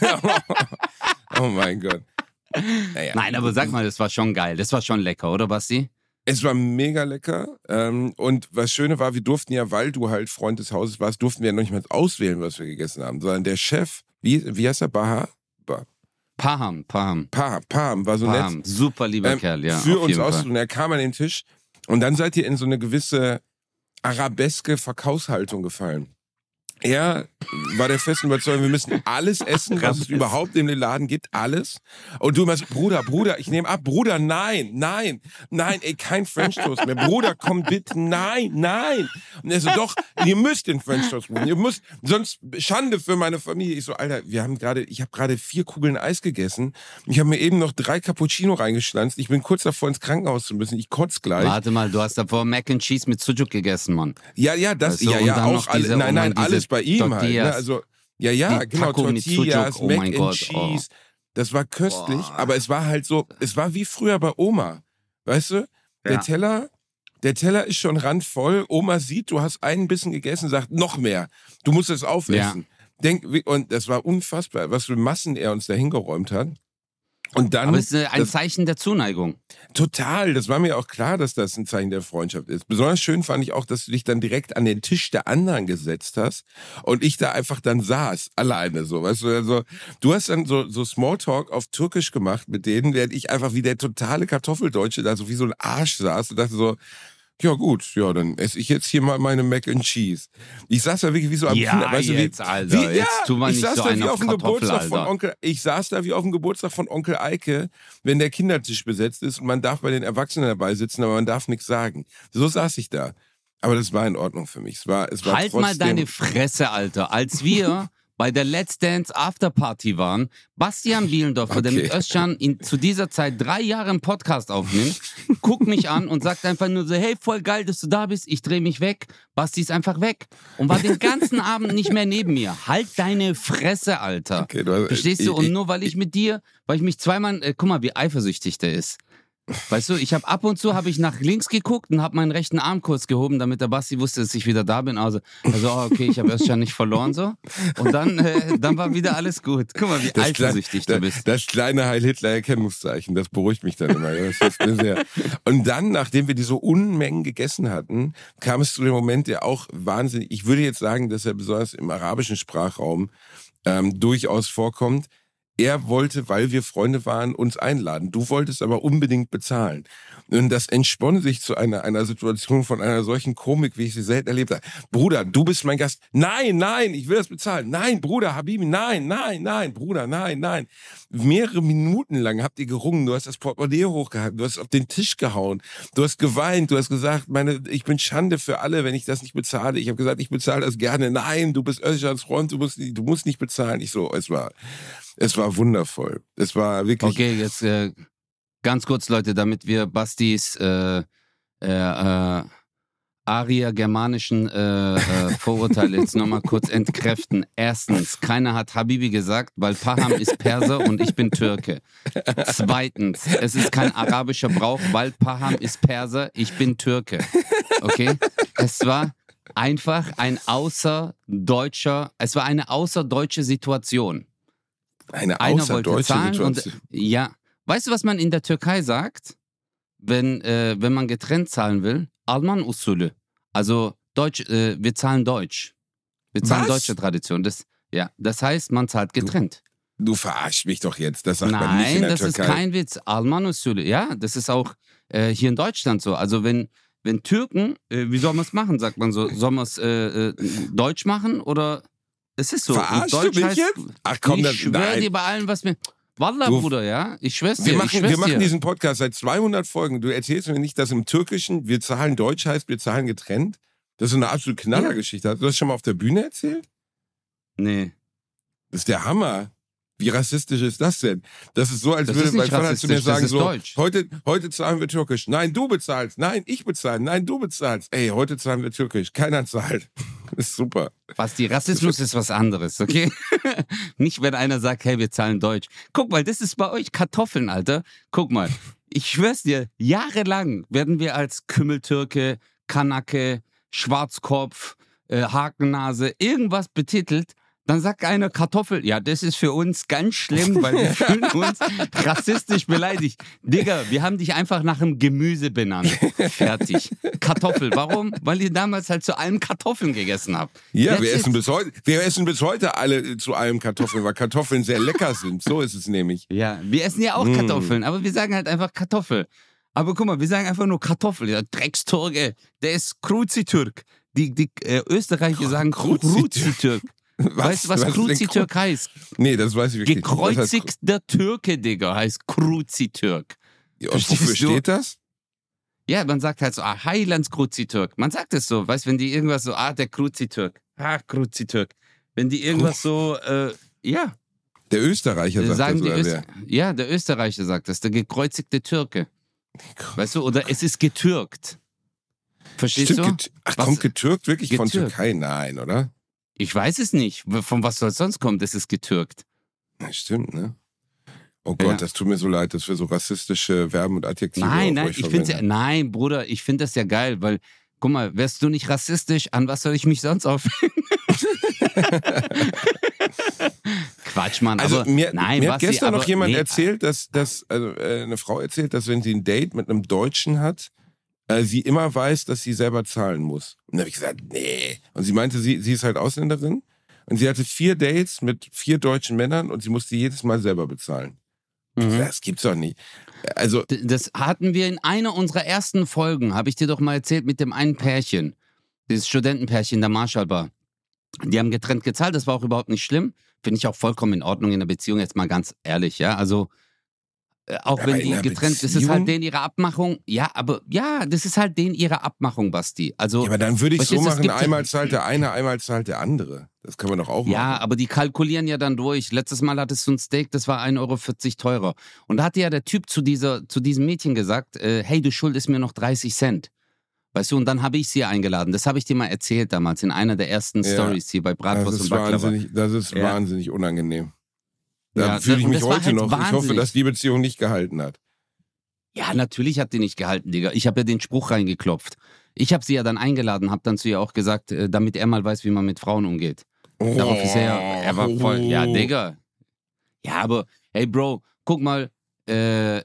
Oh mein Gott. Naja. Nein, aber sag mal, das war schon geil. Das war schon lecker, oder Basti? Es war mega lecker. Ähm, und was Schöne war, wir durften ja, weil du halt Freund des Hauses warst, durften wir ja noch nicht mal auswählen, was wir gegessen haben. Sondern der Chef, wie, wie heißt er? Baha? Ba- Paham, Paham. Paham, Paham, war so Paham. nett. Super lieber Ähm, Kerl, ja. für auf uns jeden aus. Fall. Und er kam an den Tisch und dann seid ihr in so eine gewisse arabeske Verkaufshaltung gefallen. Er war der festen Überzeugung, wir müssen alles essen, was es Arabesk. überhaupt in den Laden gibt, alles. Und du immer so, Bruder, Bruder, ich nehme ab, Bruder, nein, nein, nein, ey, kein French Toast mehr. Bruder, komm bitte, nein, nein. Und er so, doch, ihr müsst den French Toast machen, ihr müsst, sonst Schande für meine Familie. Ich so, Alter, wir haben gerade, ich habe gerade vier Kugeln Eis gegessen. Ich habe mir eben noch drei Cappuccino reingeschlanzt. Ich bin kurz davor, ins Krankenhaus zu müssen. Ich kotz gleich. Warte mal, du hast davor Mac and Cheese mit Sujuk gegessen, Mann. Ja, ja, das, Weißt du, ja, und ja, dann auch noch alle, diese- nein, und nein, dann diese alles bei ihm halt. Ne? Tortillas. Also, ja, ja, Die genau, Taco mit Tortillas, Sujuk, oh Mac mein and Gott, Cheese. oh. Das war köstlich, Boah. aber es war halt so, es war wie früher bei Oma. Weißt du? Der Ja. Teller, der Teller ist schon randvoll. Oma sieht, du hast einen Bissen gegessen, sagt noch mehr. Du musst es aufessen. Denk, wie- und das war unfassbar, was für Massen er uns da hingeräumt hat. Und dann, Aber es ist ein das- Zeichen der Zuneigung. total, das war mir auch klar, dass das ein Zeichen der Freundschaft ist. Besonders schön fand ich auch, dass du dich dann direkt an den Tisch der anderen gesetzt hast und ich da einfach dann saß, alleine so, weißt du, also du hast dann so, so Smalltalk auf Türkisch gemacht mit denen, während ich einfach wie der totale Kartoffeldeutsche da so wie so ein Arsch saß und dachte so, ja gut, ja, dann esse ich jetzt hier mal meine Mac and Cheese. Ich saß da wirklich wie so am Ja, Kinder, weißt du, wie, jetzt, Alter, wie, jetzt ja, tu mal ich nicht saß so da einen wie auf auf dem Kartoffel, Geburtstag von Alter. Onkel, ich saß da wie auf dem Geburtstag von Onkel Eike, wenn der Kindertisch besetzt ist und man darf bei den Erwachsenen dabei sitzen, aber man darf nichts sagen. So saß ich da. Aber das war in Ordnung für mich. Es war, es war Halt trotzdem, mal deine Fresse, Alter. Als wir bei der Let's Dance Afterparty waren. Bastian Bielendorfer, Okay. der mit Özcan in, zu dieser Zeit drei Jahre einen Podcast aufnimmt, guckt mich an und sagt einfach nur so, hey, voll geil, dass du da bist. Ich drehe mich weg. Basti ist einfach weg und war den ganzen Abend nicht mehr neben mir. Halt deine Fresse, Alter. Okay, du hast- Verstehst du? ich- Und nur weil ich mit dir, weil ich mich zweimal, äh, guck mal, wie eifersüchtig der ist. Weißt du, ich habe ab und zu habe ich nach links geguckt und habe meinen rechten Arm kurz gehoben, damit der Basti wusste, dass ich wieder da bin. Also, also oh, okay, ich habe erst schon nicht verloren so. Und dann, äh, dann war wieder alles gut. Guck mal, wie Das, eifersüchtig klein, du bist. das kleine Heil-Hitler-Erkennungszeichen, das beruhigt mich dann immer. Das hilft mir sehr. Und dann, nachdem wir diese Unmengen gegessen hatten, kam es zu dem Moment, der auch wahnsinnig, ich würde jetzt sagen, dass er besonders im arabischen Sprachraum ähm, durchaus vorkommt. Er wollte, weil wir Freunde waren, uns einladen. Du wolltest aber unbedingt bezahlen. Und das entspann sich zu einer, einer Situation von einer solchen Komik, wie ich sie selten erlebt habe. Bruder, du bist mein Gast. Nein, nein, ich will das bezahlen. Nein, Bruder, Habibi, nein, nein, nein, Bruder, nein, nein. Mehrere Minuten lang habt ihr gerungen. Du hast das Portemonnaie hochgehalten. Du hast auf den Tisch gehauen. Du hast geweint. Du hast gesagt, meine, ich bin Schande für alle, wenn ich das nicht bezahle. Ich habe gesagt, ich bezahle das gerne. Nein, du bist Özcans Freund. Du musst, nicht- du musst nicht bezahlen. Ich so, es war, es war wundervoll. Es war wirklich. Okay, jetzt äh, ganz kurz, Leute, damit wir Bastis äh, äh, äh, arier-germanischen äh, äh, Vorurteile jetzt nochmal kurz entkräften. Erstens, keiner hat Habibi gesagt, weil Paham ist Perser und ich bin Türke. Zweitens, es ist kein arabischer Brauch, weil Paham ist Perser, ich bin Türke. Okay? Es war einfach ein außerdeutscher, es war eine außerdeutsche Situation. Eine Einer wollte außerdeutsche zahlen Situation. und ja, weißt du, was man in der Türkei sagt, wenn äh, wenn man getrennt zahlen will? Alman Usulü. Also Deutsch, äh, wir zahlen Deutsch. Wir zahlen Was? deutsche Tradition. Das ja, das heißt, man zahlt getrennt. Du verarschst mich doch jetzt. Das sagt man nicht in Nein, der das Türkei. ist kein Witz. Alman Usulü. Ja, das ist auch äh, hier in Deutschland so. Also wenn wenn Türken, äh, wie soll man es machen? Sagt man so, soll man es äh, äh, Deutsch machen oder? Es ist so. Und Verarschst Deutsch du mich heißt, jetzt? Ach komm, ich das, schwöre nein. dir bei allem, was mir. Wallah, Du- Bruder, ja? Ich schwör's dir. Wir ich machen, schwör's wir machen dir. diesen Podcast seit zweihundert Folgen. Du erzählst mir nicht, dass im Türkischen wir zahlen Deutsch heißt, wir zahlen getrennt. Das ist so eine absolut Knallergeschichte. Hast du das schon mal auf der Bühne erzählt? Nee. Das ist der Hammer. Wie rassistisch ist das denn? Das ist so, als Das würde ist mein nicht Vater zu mir rassistisch, das sagen, ist so, Deutsch. heute, heute zahlen wir Türkisch. Nein, du bezahlst. Nein, ich bezahle. Nein, du bezahlst. Ey, heute zahlen wir Türkisch. Keiner zahlt. Das ist super. Was die Rassismus ist was anderes, okay? Nicht, wenn einer sagt, hey, wir zahlen Deutsch. Guck mal, das ist bei euch Kartoffeln, Alter. Guck mal, ich schwör's dir, jahrelang werden wir als Kümmeltürke, Kanake, Schwarzkopf, äh, Hakennase, irgendwas betitelt. Dann sagt einer Kartoffel. Ja, das ist für uns ganz schlimm, weil wir fühlen uns rassistisch beleidigt. Digga, wir haben dich einfach nach einem Gemüse benannt. Fertig. Kartoffel. Warum? Weil ihr damals halt zu allem Kartoffeln gegessen habt. Ja, That's wir it. essen, bis heute, wir essen bis heute alle zu allem Kartoffeln, weil Kartoffeln sehr lecker sind. So ist es nämlich. Ja, wir essen ja auch Mm. Kartoffeln, aber wir sagen halt einfach Kartoffel. Aber guck mal, wir sagen einfach nur Kartoffel. Der Drecksturke, der ist Kruzitürk. Die, die äh, Österreicher sagen Kruzitürk. Kruzitürk. Weißt du, was ist denn Kruzitürk heißt? Kru- Nee, das weiß ich wirklich nicht. Was heißt Gekreuzigter Türke, Digga, heißt Kruzitürk. Kru- Und wofür Verstehst du? steht das? Ja, man sagt halt so, ah, Heilands Kruzitürk. Man sagt es so, weißt du, wenn die irgendwas so, ah, der Kruzitürk, ah, Kruzitürk. Wenn die irgendwas so, äh, ja, Der Österreicher sagt sagen das, die oder Öster wer? ja, der Österreicher sagt das, der gekreuzigte Türke. Weißt du, oder es ist getürkt. Verstehst Stimmt, du? get- Ach, Was- kommt getürkt wirklich von Getürkt. Türkei? Nein, oder? Ich weiß es nicht. Von was soll es sonst kommen? Das ist getürkt. Ja, stimmt, ne? Oh Gott, Ja. das tut mir so leid, dass wir so rassistische Verben und Adjektive Nein, auf nein, euch ich finde ja, verwenden. nein, Bruder, ich finde das ja geil, weil, guck mal, wärst du nicht rassistisch, an was soll ich mich sonst aufhängen? Quatsch, Mann. Also aber, mir, nein, mir hat Basti, gestern aber, noch jemand nee, erzählt, dass, dass also, äh, eine Frau erzählt, dass wenn sie ein Date mit einem Deutschen hat, äh, sie immer weiß, dass sie selber zahlen muss. Und dann habe ich gesagt, nee. Und sie meinte, sie, sie ist halt Ausländerin und sie hatte vier Dates mit vier deutschen Männern und sie musste jedes Mal selber bezahlen. Mhm. Das gibt's doch nicht. Also, D- Das hatten wir in einer unserer ersten Folgen, habe ich dir doch mal erzählt, mit dem einen Pärchen. Dieses Studentenpärchen in der Marshallbar. Die haben getrennt gezahlt, das war auch überhaupt nicht schlimm. Finde ich auch vollkommen in Ordnung in der Beziehung, jetzt mal ganz ehrlich, ja. Also, äh, auch Aber wenn in die einer getrennt, das ist Beziehung? halt denen ihre Abmachung. Ja, aber ja, das ist halt denen ihre Abmachung, Basti. Also, ja, aber dann würde ich so verstehst du, es machen, gibt- einmal zahlt der eine, einmal zahlt der andere. Das kann man doch auch machen. Ja, aber die kalkulieren ja dann durch. Letztes Mal hattest du ein Steak, das war ein Euro vierzig teurer. Und da hatte ja der Typ zu, dieser, zu diesem Mädchen gesagt, äh, hey, du schuldest mir noch dreißig Cent. Weißt du, und dann habe ich sie eingeladen. Das habe ich dir mal erzählt damals in einer der ersten Ja. Stories hier bei Bratwurst Das ist und Baklava. wahnsinnig, das ist Ja. wahnsinnig unangenehm. Da Ja, fühle ich und mich das war heute halt noch. Ich hoffe, wahnsinnig. dass die Beziehung nicht gehalten hat. Ja, natürlich hat die nicht gehalten, Digga. Ich habe ja den Spruch reingeklopft. Ich habe sie ja dann eingeladen, habe dann zu ihr auch gesagt, äh, damit er mal weiß, wie man mit Frauen umgeht. Darauf ist er ja, er war voll, ja, Digga. Ja, aber, hey, Bro, guck mal, äh,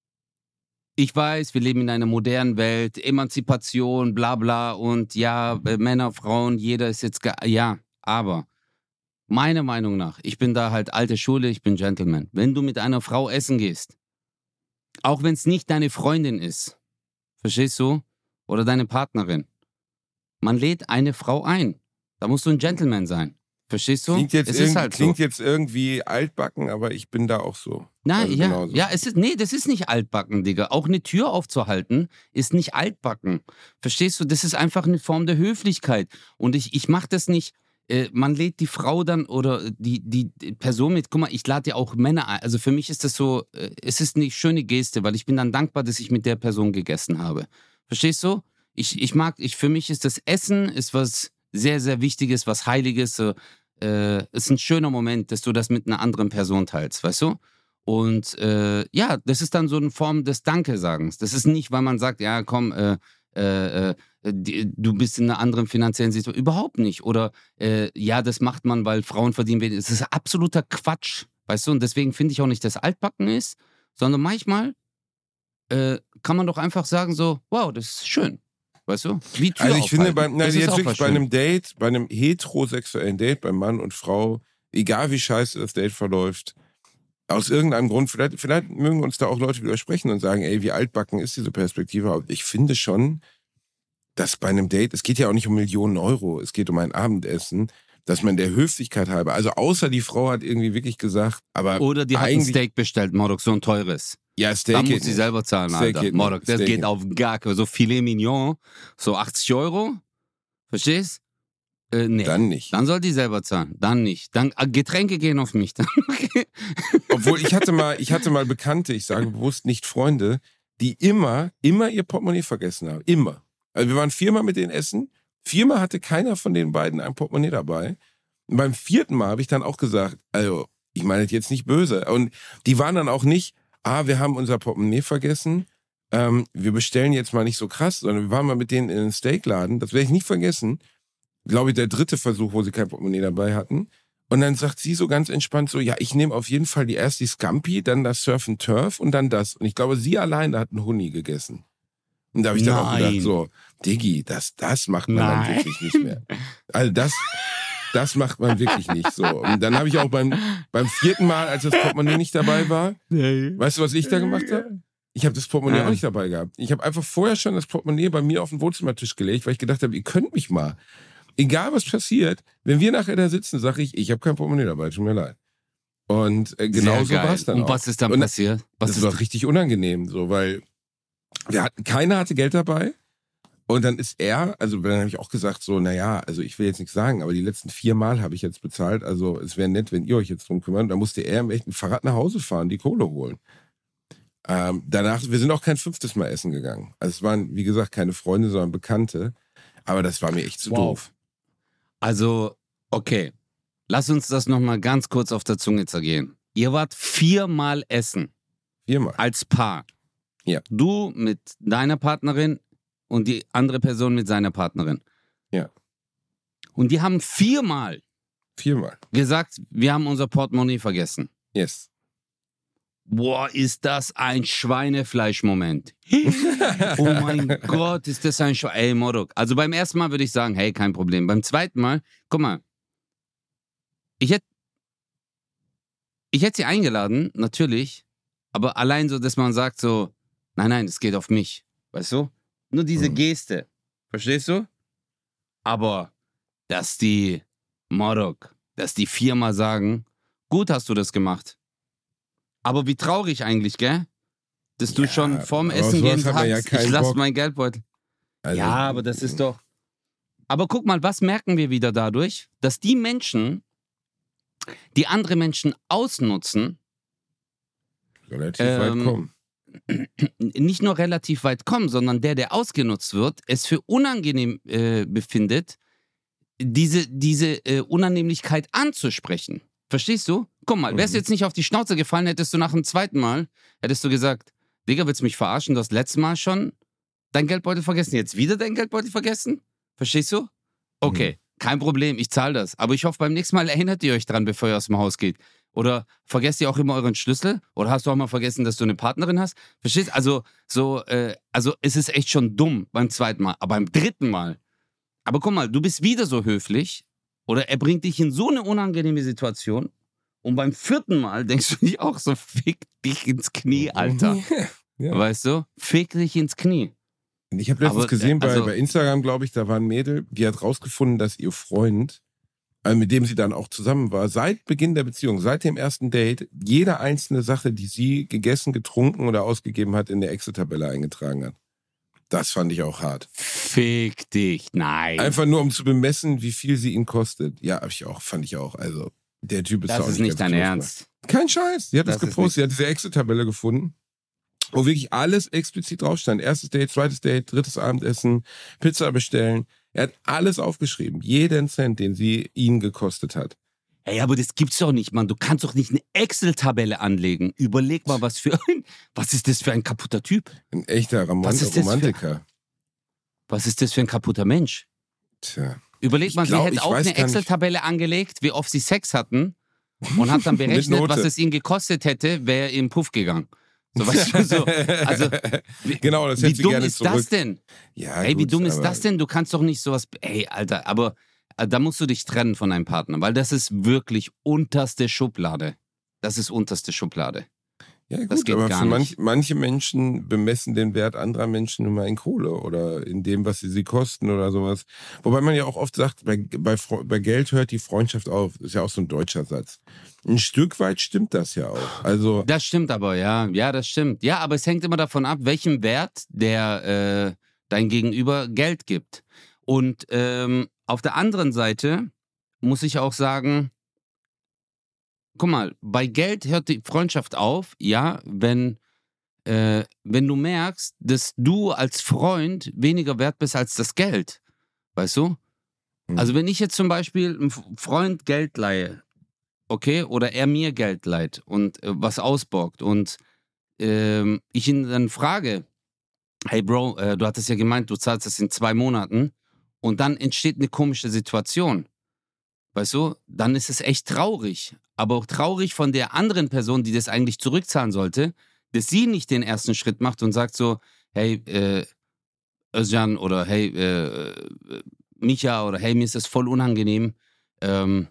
ich weiß, wir leben in einer modernen Welt, Emanzipation, bla bla und ja, äh, Männer, Frauen, jeder ist jetzt, ge ja, aber meiner Meinung nach, ich bin da halt alte Schule, ich bin Gentleman. Wenn du mit einer Frau essen gehst, auch wenn es nicht deine Freundin ist, verstehst du? Oder deine Partnerin, man lädt eine Frau ein. Da musst du ein Gentleman sein. Verstehst du? Klingt jetzt, es irg ist halt klingt so. jetzt irgendwie altbacken, aber ich bin da auch so. Nein, Also ja, genauso. ja, es ist, nee, das ist nicht altbacken, Digga. Auch eine Tür aufzuhalten ist nicht altbacken. Verstehst du? Das ist einfach eine Form der Höflichkeit. Und ich, ich mache das nicht, äh, man lädt die Frau dann oder die, die, die Person mit, guck mal, ich lade ja auch Männer ein. Also für mich ist das so, äh, es ist eine schöne Geste, weil ich bin dann dankbar, dass ich mit der Person gegessen habe. Verstehst du? Ich, ich mag, ich, für mich ist das Essen ist was sehr, sehr Wichtiges, was Heiliges. So, äh, ist ein schöner Moment, dass du das mit einer anderen Person teilst, weißt du? Und äh, ja, das ist dann so eine Form des Danke-Sagens. Das ist nicht, weil man sagt, ja, komm, äh, äh, äh, die, du bist in einer anderen finanziellen Situation. Überhaupt nicht. Oder äh, ja, das macht man, weil Frauen verdienen wenig. Das ist absoluter Quatsch, weißt du? Und deswegen finde ich auch nicht, dass Altbacken ist, sondern manchmal äh, kann man doch einfach sagen so, wow, das ist schön. Weißt du? Wie Tür Also ich finde, aufhalten. bei, na, Das ist jetzt auch wirklich was bei schön. einem Date, bei einem heterosexuellen Date, bei Mann und Frau, egal wie scheiße das Date verläuft, aus irgendeinem Grund, vielleicht, vielleicht mögen uns da auch Leute widersprechen und sagen, ey, wie altbacken ist diese Perspektive, aber ich finde schon, dass bei einem Date, es geht ja auch nicht um Millionen Euro, es geht um ein Abendessen, dass man der Höflichkeit halber, also außer die Frau hat irgendwie wirklich gesagt, aber Oder die hat ein eigentlich, Steak bestellt, Morok, so ein teures. ja, Steak Da geht muss sie nicht. selber zahlen, Steak Alter. geht Morok, nicht. das Steak geht geht auf gar keinen. So Filet Mignon, so achtzig Euro. Verstehst? Äh, nee. Dann nicht. Dann soll die selber zahlen. Dann nicht. Dann äh, Getränke gehen auf mich. Dann, okay. Obwohl ich hatte mal, ich hatte mal Bekannte, ich sage bewusst nicht Freunde, die immer, immer ihr Portemonnaie vergessen haben. Immer. Also wir waren viermal mit denen essen. Viermal hatte keiner von den beiden ein Portemonnaie dabei. Und beim vierten Mal habe ich dann auch gesagt, also ich meine das jetzt nicht böse. Und die waren dann auch nicht, ah, wir haben unser Portemonnaie vergessen. Ähm, wir bestellen jetzt mal nicht so krass, sondern wir waren mal mit denen in einen Steakladen. Das werde ich nicht vergessen. Glaube ich, der dritte Versuch, wo sie kein Portemonnaie dabei hatten. Und dann sagt sie so ganz entspannt so, ja, ich nehme auf jeden Fall die erst die Scampi, dann das Surf and Turf und dann das. Und ich glaube, sie alleine hat einen Huni gegessen. Und da habe ich dann auch gedacht so, Diggi, das, das macht man Nein. dann wirklich nicht mehr. Also das, das macht man wirklich nicht so. Und dann habe ich auch beim, beim vierten Mal, als das Portemonnaie nicht dabei war, weißt du, was ich da gemacht habe? Ich habe das Portemonnaie Ja. auch nicht dabei gehabt. Ich habe einfach vorher schon das Portemonnaie bei mir auf den Wohnzimmertisch gelegt, weil ich gedacht habe, ihr könnt mich mal. Egal was passiert, wenn wir nachher da sitzen, sage ich, ich habe kein Portemonnaie dabei, tut mir leid. Und äh, genau so war es dann Und auch. was ist dann Und passiert? Was das ist war richtig unangenehm, so, weil wir hatten, keiner hatte Geld dabei. Und dann ist er, also dann habe ich auch gesagt, so, naja, also ich will jetzt nichts sagen, aber die letzten vier Mal habe ich jetzt bezahlt, also es wäre nett, wenn ihr euch jetzt drum kümmert. Und dann musste er im echten Fahrrad nach Hause fahren, die Kohle holen. Ähm, danach, wir sind auch kein fünftes Mal essen gegangen. Also es waren, wie gesagt, keine Freunde, sondern Bekannte. Aber das war mir echt zu Wow. doof. Also, okay. Lass uns das nochmal ganz kurz auf der Zunge zergehen. Ihr wart viermal essen. Viermal. Als Paar. Ja. Du mit deiner Partnerin und die andere Person mit seiner Partnerin. Ja. Und die haben viermal Viermal. gesagt, wir haben unser Portemonnaie vergessen. Yes. Boah, ist das ein Schweinefleisch-Moment. Oh mein Gott, ist das ein Schwein... Ey, Morok. Also beim ersten Mal würde ich sagen, hey, kein Problem. Beim zweiten Mal, guck mal, ich hätte ich hätte sie eingeladen, natürlich, aber allein so, dass man sagt so, nein, nein, es geht auf mich, weißt du? Nur diese Mhm. Geste, verstehst du? Aber, dass die Morok, dass die viermal sagen, gut hast du das gemacht. Aber wie traurig eigentlich, gell? Dass du Ja, schon vorm aber Essen sowas gehen hat man ja sagst, keinen ich lass Bock. mein Geldbeutel. Also, Ja, aber das ist doch... Aber guck mal, was merken wir wieder dadurch? Dass die Menschen, die andere Menschen ausnutzen, relativ ähm, weit kommen. Nicht nur relativ weit kommen, sondern der, der ausgenutzt wird, es für unangenehm äh, befindet, diese, diese äh, Unannehmlichkeit anzusprechen. Verstehst du? Guck mal, wärst du Mhm. jetzt nicht auf die Schnauze gefallen, hättest du nach dem zweiten Mal, hättest du gesagt, Digga, willst du mich verarschen? Du hast letztes Mal schon dein Geldbeutel vergessen, jetzt wieder dein Geldbeutel vergessen? Verstehst du? Okay, Mhm. kein Problem, ich zahle das. Aber ich hoffe, beim nächsten Mal erinnert ihr euch dran, bevor ihr aus dem Haus geht. Oder vergesst ihr auch immer euren Schlüssel? Oder hast du auch mal vergessen, dass du eine Partnerin hast? Verstehst? Also, so, äh, also es ist echt schon dumm beim zweiten Mal. Aber beim dritten Mal. Aber guck mal, du bist wieder so höflich. Oder er bringt dich in so eine unangenehme Situation. Und beim vierten Mal denkst du dich auch so, fick dich ins Knie, Alter. Ja. Weißt du? Fick dich ins Knie. Ich habe letztens Aber, gesehen bei, also- bei Instagram, glaube ich, da war ein Mädel, die hat rausgefunden, dass ihr Freund, also mit dem sie dann auch zusammen war, seit Beginn der Beziehung, seit dem ersten Date, jede einzelne Sache, die sie gegessen, getrunken oder ausgegeben hat, in der Excel-Tabelle eingetragen hat. Das fand ich auch hart. Fick dich, nein. Einfach nur, um zu bemessen, wie viel sie ihn kostet. Ja, hab ich auch, fand ich auch. Also, der Typ ist Das auch ist nicht dein ganz Ernst. Kein Scheiß. Sie hat das, Das ist gepostet. Sie hat diese Excel-Tabelle gefunden, wo wirklich alles explizit drauf stand. Erstes Date, zweites Date, drittes Abendessen, Pizza bestellen. Er hat alles aufgeschrieben. Jeden Cent, den sie ihn gekostet hat. Ey, aber das gibt's doch nicht, Mann. Du kannst doch nicht eine Excel-Tabelle anlegen. Überleg mal, was für ein... Was ist das für ein kaputter Typ? Ein echter Romant- Was ist das für- Romantiker. Was ist das für ein kaputter Mensch? Tja. Überleg Ich mal, glaub, sie hätte ich auch weiß eine gar nicht. Excel-Tabelle angelegt, wie oft sie Sex hatten und hat dann Mit berechnet, Note. was es ihn gekostet hätte, wäre er im Puff gegangen. So, weißt du, so. Also, wie, genau, das wie hätte sie dumm gerne ist zurück. das denn? Ja, Ey, wie gut, dumm ist aber das denn? Du kannst doch nicht sowas... Ey, Alter, aber äh, da musst du dich trennen von deinem Partner, weil das ist wirklich unterste Schublade. Das ist unterste Schublade. Ja, Das gut, geht aber gar für manch, nicht. manche Menschen bemessen den Wert anderer Menschen nun mal in Kohle oder in dem, was sie sie kosten oder sowas. Wobei man ja auch oft sagt, bei, bei, Fre- bei Geld hört die Freundschaft auf. Ist ja auch so ein deutscher Satz. Ein Stück weit stimmt das ja auch. Also, Das stimmt aber, ja. Ja, das stimmt. Ja, aber es hängt immer davon ab, welchen Wert der äh, dein Gegenüber Geld gibt. Und ähm, auf der anderen Seite muss ich auch sagen, guck mal, bei Geld hört die Freundschaft auf, ja, wenn, äh, wenn du merkst, dass du als Freund weniger wert bist als das Geld. Weißt du? hm. Also wenn ich jetzt zum Beispiel einem Freund Geld leihe, okay, oder er mir Geld leiht und äh, was ausborgt und ähm, ich ihn dann frage, hey Bro, äh, du hattest ja gemeint, du zahlst das in zwei Monaten und dann entsteht eine komische Situation, weißt du, dann ist es echt traurig, aber auch traurig von der anderen Person, die das eigentlich zurückzahlen sollte, dass sie nicht den ersten Schritt macht und sagt so, hey, äh, Özcan oder hey, äh, äh, Micha oder hey, mir ist das voll unangenehm, ähm,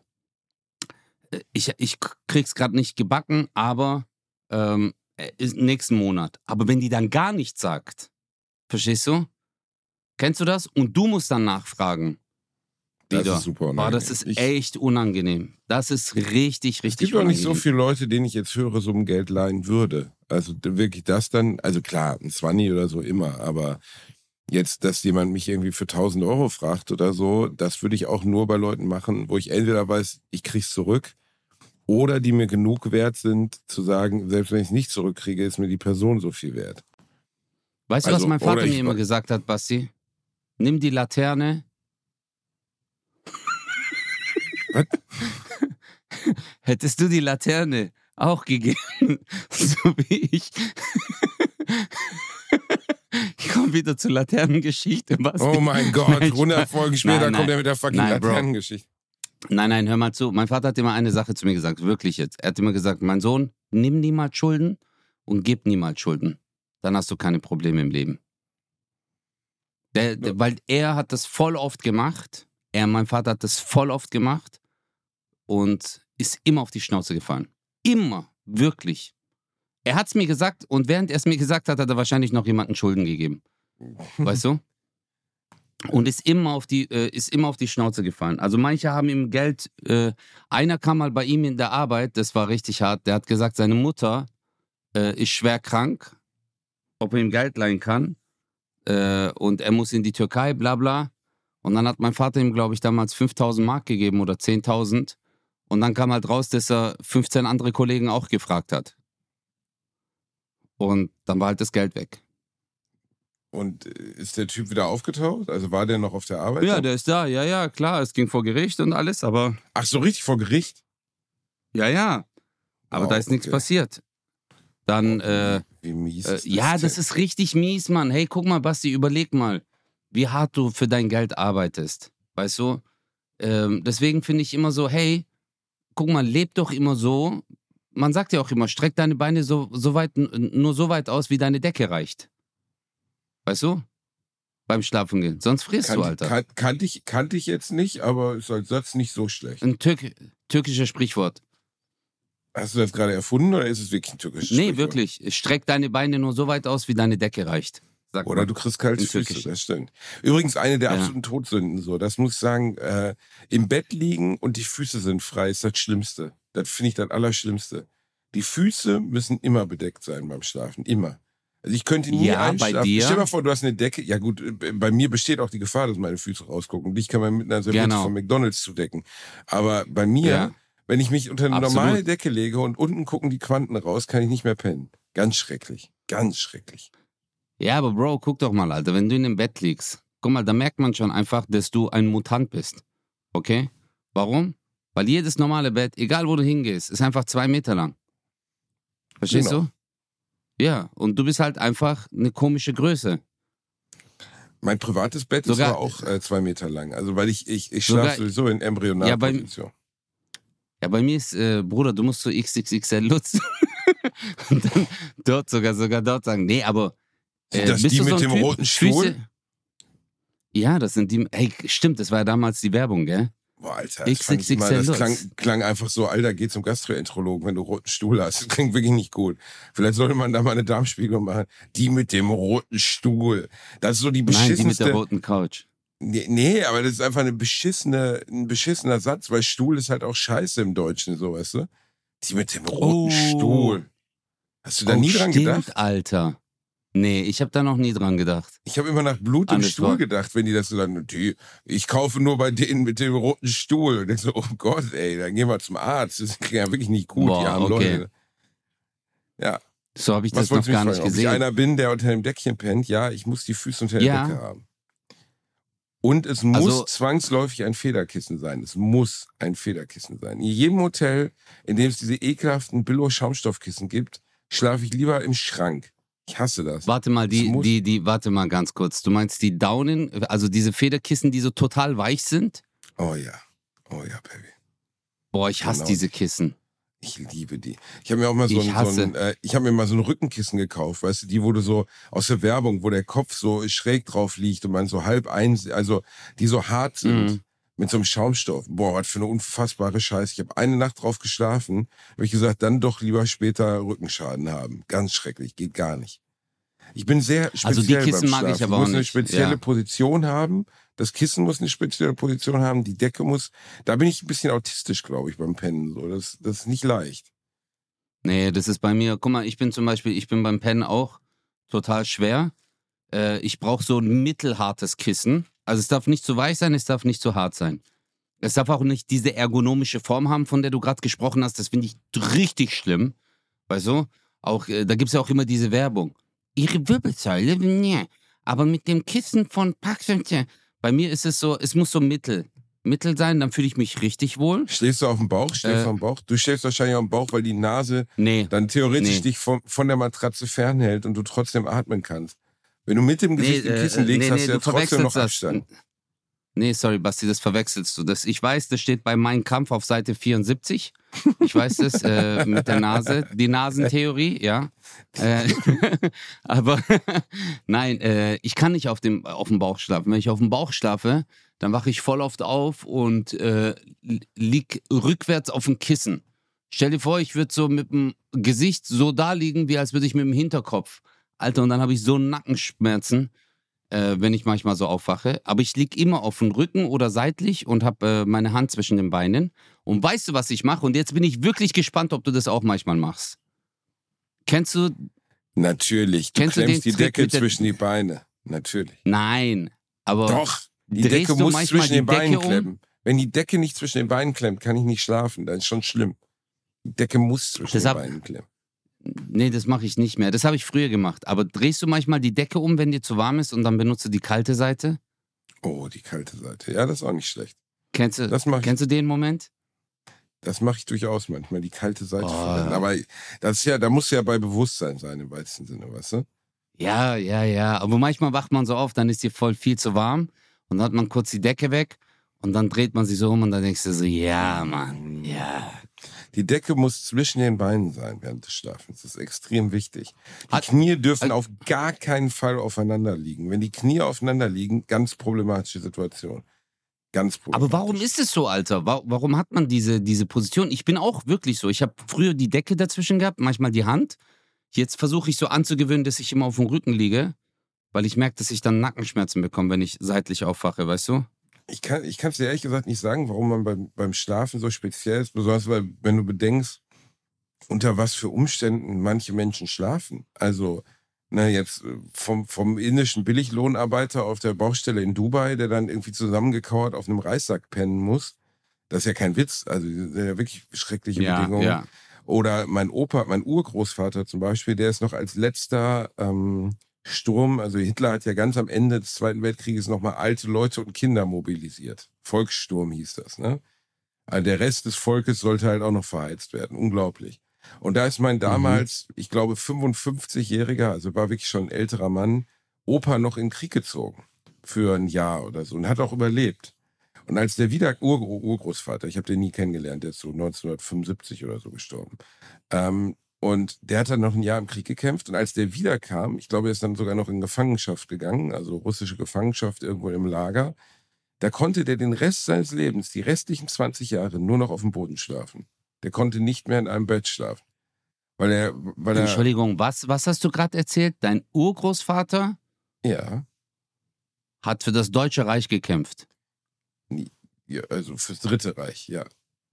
ich, ich krieg's gerade nicht gebacken, aber ähm, ist nächsten Monat. Aber wenn die dann gar nichts sagt, verstehst du? Kennst du das? Und du musst dann nachfragen. das Wieder. ist super Boah, unangenehm. das ist Ich- echt unangenehm. Das ist richtig, richtig Es gibt auch nicht so unangenehm. viele Leute, denen ich jetzt höhere Summen Geld leihen würde. Also d- wirklich das dann, also klar, ein Zwanni oder so immer, aber jetzt, dass jemand mich irgendwie für tausend Euro fragt oder so, das würde ich auch nur bei Leuten machen, wo ich entweder weiß, ich krieg's zurück oder die mir genug wert sind, zu sagen, selbst wenn ich es nicht zurückkriege, ist mir die Person so viel wert. Weißt du, Also, was mein Vater oder ich mir immer wa- gesagt hat, Basti? Nimm die Laterne. Was? Hättest du die Laterne auch gegeben, so wie ich. Ich komme wieder zur Laternengeschichte, Basti. Oh mein Gott, Nein, hundert Folgen später nein, kommt nein. er mit der fucking Nein, Bro. Laternengeschichte. Nein, nein, hör mal zu. Mein Vater hat immer eine Sache zu mir gesagt, wirklich jetzt. Er hat immer gesagt, mein Sohn, nimm niemals Schulden und gib niemals Schulden. Dann hast du keine Probleme im Leben. Der, der, weil er hat das voll oft gemacht. Er, mein Vater hat das voll oft gemacht und ist immer auf die Schnauze gefallen. Immer, wirklich. Er hat es mir gesagt und während er es mir gesagt hat, hat er wahrscheinlich noch jemanden Schulden gegeben. Weißt du? Und ist immer auf die, äh, ist immer auf die Schnauze gefallen. Also manche haben ihm Geld, äh, einer kam mal bei ihm in der Arbeit, das war richtig hart, der hat gesagt, seine Mutter äh, ist schwer krank, ob er ihm Geld leihen kann äh, und er muss in die Türkei, bla bla. Und dann hat mein Vater ihm, glaube ich, damals fünftausend Mark gegeben oder zehntausend. Und dann kam halt raus, dass er fünfzehn andere Kollegen auch gefragt hat. Und dann war halt das Geld weg. Und ist der Typ wieder aufgetaucht? Also war der noch auf der Arbeit? Ja, der ist da. Ja, ja, klar. Es ging vor Gericht und alles, aber... Ach, so richtig vor Gericht? Ja, ja. Aber Wow, da ist nichts okay. passiert. Dann, Oh, äh... wie mies äh ist das ja, denn? das ist richtig mies, Mann. Hey, guck mal, Basti, überleg mal, wie hart du für dein Geld arbeitest. Weißt du? Ähm, deswegen finde ich immer so, hey, guck mal, leb doch immer so. Man sagt ja auch immer, streck deine Beine so, so weit, nur so weit aus, wie deine Decke reicht. Weißt du? Beim Schlafen gehen. Sonst frierst Kan du, Alter. kan kannte ich, kannte ich jetzt nicht, aber ist als Satz nicht so schlecht. Ein Türk türkisches Sprichwort. Hast du das gerade erfunden oder ist es wirklich ein türkisches Nee, Sprichwort? wirklich. Streck deine Beine nur so weit aus, wie deine Decke reicht. Sagt Oder man. du kriegst kalte In Füße, Türkisch. das stimmt. Übrigens eine der Ja. absoluten Todsünden, so, das muss ich sagen, äh, im Bett liegen und die Füße sind frei, ist das Schlimmste. Das finde ich das Allerschlimmste. Die Füße müssen immer bedeckt sein beim Schlafen, immer. Also ich könnte nie Ja, bei einschlafen. dir? Stell dir mal vor, du hast eine Decke. Ja gut, äh, bei mir besteht auch die Gefahr, dass meine Füße rausgucken. Dich kann man mit einer Serviette Genau. von McDonalds zudecken. Aber bei mir, Ja. wenn ich mich unter eine Absolut. normale Decke lege und unten gucken die Quanten raus, kann ich nicht mehr pennen. Ganz schrecklich. Ganz schrecklich. Ja, aber Bro, guck doch mal, Alter, wenn du in dem Bett liegst, guck mal, da merkt man schon einfach, dass du ein Mutant bist. Okay? Warum? Weil jedes normale Bett, egal wo du hingehst, ist einfach zwei Meter lang. Verstehst Genau. du? Ja, und du bist halt einfach eine komische Größe. Mein privates Bett Sogar- ist aber auch äh, zwei Meter lang. Also weil ich, ich, ich Sogar- schlafe sowieso in Ja, bei- Embryonalposition. Ja, bei mir ist, äh, Bruder, du musst so X X X L nutzen. Und dann dort sogar, sogar dort sagen, nee, aber Sind äh, das bist die du mit so ein dem Typ? roten Füße- Stuhl? Ja, das sind die, hey, stimmt, das war ja damals die Werbung, gell? Boah, Alter, das, fand ich X X X L immer, das Lutz. klang, klang einfach so, Alter, geh zum Gastroenterologen, wenn du roten Stuhl hast. Das klingt wirklich nicht gut. Vielleicht sollte man da mal eine Darmspiegelung machen. Die mit dem roten Stuhl. Das ist so die Nein, die mit beschissenste... der roten Couch. Nee, nee, aber das ist einfach eine beschissene, ein beschissener Satz, weil Stuhl ist halt auch scheiße im Deutschen, so, weißt du? Die mit dem roten Oh. Stuhl. Hast du da oh, nie dran stimmt, gedacht? Alter. Nee, ich habe da noch nie dran gedacht. Ich habe immer nach Blut im Alles Stuhl war- gedacht, wenn die das so sagen, die, ich kaufe nur bei denen mit dem roten Stuhl. Und ich so, oh Gott, ey, dann gehen wir zum Arzt. Das ist ja wirklich nicht gut, Boah, die armen okay. Leute. Ja, So habe ich was das noch wolltest du mich gar nicht fragen? Ob ich gesehen. einer bin, der unter dem Deckchen pennt? Ja, ich muss die Füße unter der Ja. Decke haben. Und es muss Also- zwangsläufig ein Federkissen sein. Es muss ein Federkissen sein. In jedem Hotel, in dem es diese ekelhaften Billo-Schaumstoffkissen gibt, schlafe ich lieber im Schrank. Ich hasse das. Warte mal, die, Es muss- die, die, warte mal ganz kurz. Du meinst die Daunen, also diese Federkissen, die so total weich sind? Oh ja, oh ja, Baby. Boah, ich hasse Genau. diese Kissen. Ich liebe die. Ich habe mir auch mal so Ich ein, hasse. so ein äh, ich habe mir mal so ein Rückenkissen gekauft, weißt du, die wo du so aus der Werbung, wo der Kopf so schräg drauf liegt und man so halb eins, also die so hart sind Mhm. mit so einem Schaumstoff. Boah, was für eine unfassbare Scheiße. Ich habe eine Nacht drauf geschlafen, habe ich gesagt, dann doch lieber später Rückenschaden haben. Ganz schrecklich, geht gar nicht. Ich bin sehr speziell Also die Kissen beim mag ich Schlafen. aber muss auch eine nicht. spezielle Ja. Position haben. Das Kissen muss eine spezielle Position haben. Die Decke muss. Da bin ich ein bisschen autistisch, glaube ich, beim Pennen. So, das, das ist nicht leicht. Nee, das ist bei mir, guck mal, ich bin zum Beispiel, ich bin beim Pennen auch total schwer. Äh, ich brauche so ein mittelhartes Kissen. Also es darf nicht zu weich sein, es darf nicht zu hart sein. Es darf auch nicht diese ergonomische Form haben, von der du gerade gesprochen hast. Das finde ich richtig schlimm. Weißt du? Auch, äh, da gibt es ja auch immer diese Werbung. Ihre Wirbelsäule, nee. Aber mit dem Kissen von Pax, bei mir ist es so, es muss so mittel. Mittel sein, dann fühle ich mich richtig wohl. Schläfst du auf dem Bauch? Schläfst Äh. du auf dem Bauch? Du schläfst wahrscheinlich auf dem Bauch, weil die Nase Nee. dann theoretisch Nee. dich von, von der Matratze fernhält und du trotzdem atmen kannst. Wenn du mit dem Gesicht Nee, im Kissen äh, legst, nee, hast nee, du ja du trotzdem noch verwechselst das. Abstand. Nee, sorry, Basti, das verwechselst du. Das, ich weiß, das steht bei Mein Kampf auf Seite vierundsiebzig. Ich weiß das äh, mit der Nase. Die Nasentheorie, ja. Äh, aber nein, äh, ich kann nicht auf dem, auf dem Bauch schlafen. Wenn ich auf dem Bauch schlafe, dann wache ich voll oft auf und äh, lieg rückwärts auf dem Kissen. Stell dir vor, ich würde so mit dem Gesicht so da liegen, wie als würde ich mit dem Hinterkopf. Alter, und dann habe ich so Nackenschmerzen. Äh, wenn ich manchmal so aufwache. Aber ich liege immer auf dem Rücken oder seitlich und habe äh, meine Hand zwischen den Beinen. Und weißt du, was ich mache? Und jetzt bin ich wirklich gespannt, ob du das auch manchmal machst. Kennst du? Natürlich. Du Kennst du klemmst den die Trick Decke mit der- zwischen die Beine. Natürlich. Nein. Aber Doch. Die Drehst Decke du muss manchmal zwischen die den Beinen Decke um? klemmen. Wenn die Decke nicht zwischen den Beinen klemmt, kann ich nicht schlafen. Das ist schon schlimm. Die Decke muss zwischen Das den hab- Beinen klemmen. Nee, das mache ich nicht mehr. Das habe ich früher gemacht. Aber drehst du manchmal die Decke um, wenn dir zu warm ist und dann benutzt du die kalte Seite? Oh, die kalte Seite. Ja, das ist auch nicht schlecht. Kennst du, Das mache ich, kennst du den Moment? das mach ich durchaus manchmal, die kalte Seite Oh. verwenden. Aber das ist ja, da muss ja bei Bewusstsein sein im weitesten Sinne, weißt du? Ja, ja, ja. Aber manchmal wacht man so auf, dann ist dir voll viel zu warm und dann hat man kurz die Decke weg und dann dreht man sich so um und dann denkst du so, ja, Mann, ja. Die Decke muss zwischen den Beinen sein während des Schlafens. Das ist extrem wichtig. Die Hat- Knie dürfen hat- auf gar keinen Fall aufeinander liegen. Wenn die Knie aufeinander liegen, ganz problematische Situation. Ganz problematisch. Aber warum ist es so, Alter? Wa- Warum hat man diese, diese Position? Ich bin auch wirklich so. Ich habe früher die Decke dazwischen gehabt, manchmal die Hand. Jetzt versuche ich so anzugewöhnen, dass ich immer auf dem Rücken liege, weil ich merke, dass ich dann Nackenschmerzen bekomme, wenn ich seitlich aufwache, weißt du? Ich kann ich es dir ehrlich gesagt nicht sagen, warum man beim, beim Schlafen so speziell ist. Besonders, weil, wenn du bedenkst, unter was für Umständen manche Menschen schlafen. Also, ne, jetzt äh, vom, vom indischen Billiglohnarbeiter auf der Baustelle in Dubai, der dann irgendwie zusammengekauert auf einem Reissack pennen muss. Das ist ja kein Witz. Also, das sind ja wirklich schreckliche Ja, Bedingungen. ja. Oder mein Opa, mein Urgroßvater zum Beispiel, der ist noch als letzter ähm, Sturm, also Hitler hat ja ganz am Ende des Zweiten Weltkrieges nochmal alte Leute und Kinder mobilisiert. Volkssturm hieß das, ne? Also der Rest des Volkes sollte halt auch noch verheizt werden. Unglaublich. Und da ist mein damals, ich glaube, fünfundfünfzigjähriger, also war wirklich schon ein älterer Mann, Opa noch in den Krieg gezogen. Für ein Jahr oder so. Und hat auch überlebt. Und als der wieder, Ur Urgroßvater, ich habe den nie kennengelernt, der ist so neunzehnhundertfünfundsiebzig oder so gestorben. Ähm, und der hat dann noch ein Jahr im Krieg gekämpft. Und als der wiederkam, ich glaube, er ist dann sogar noch in Gefangenschaft gegangen, also russische Gefangenschaft irgendwo im Lager, da konnte der den Rest seines Lebens, die restlichen zwanzig Jahre, nur noch auf dem Boden schlafen. Der konnte nicht mehr in einem Bett schlafen. Weil er, weil er, Entschuldigung, was, was hast du gerade erzählt? Dein Urgroßvater ja, hat für das Deutsche Reich gekämpft. ja, also fürs Dritte Reich, ja.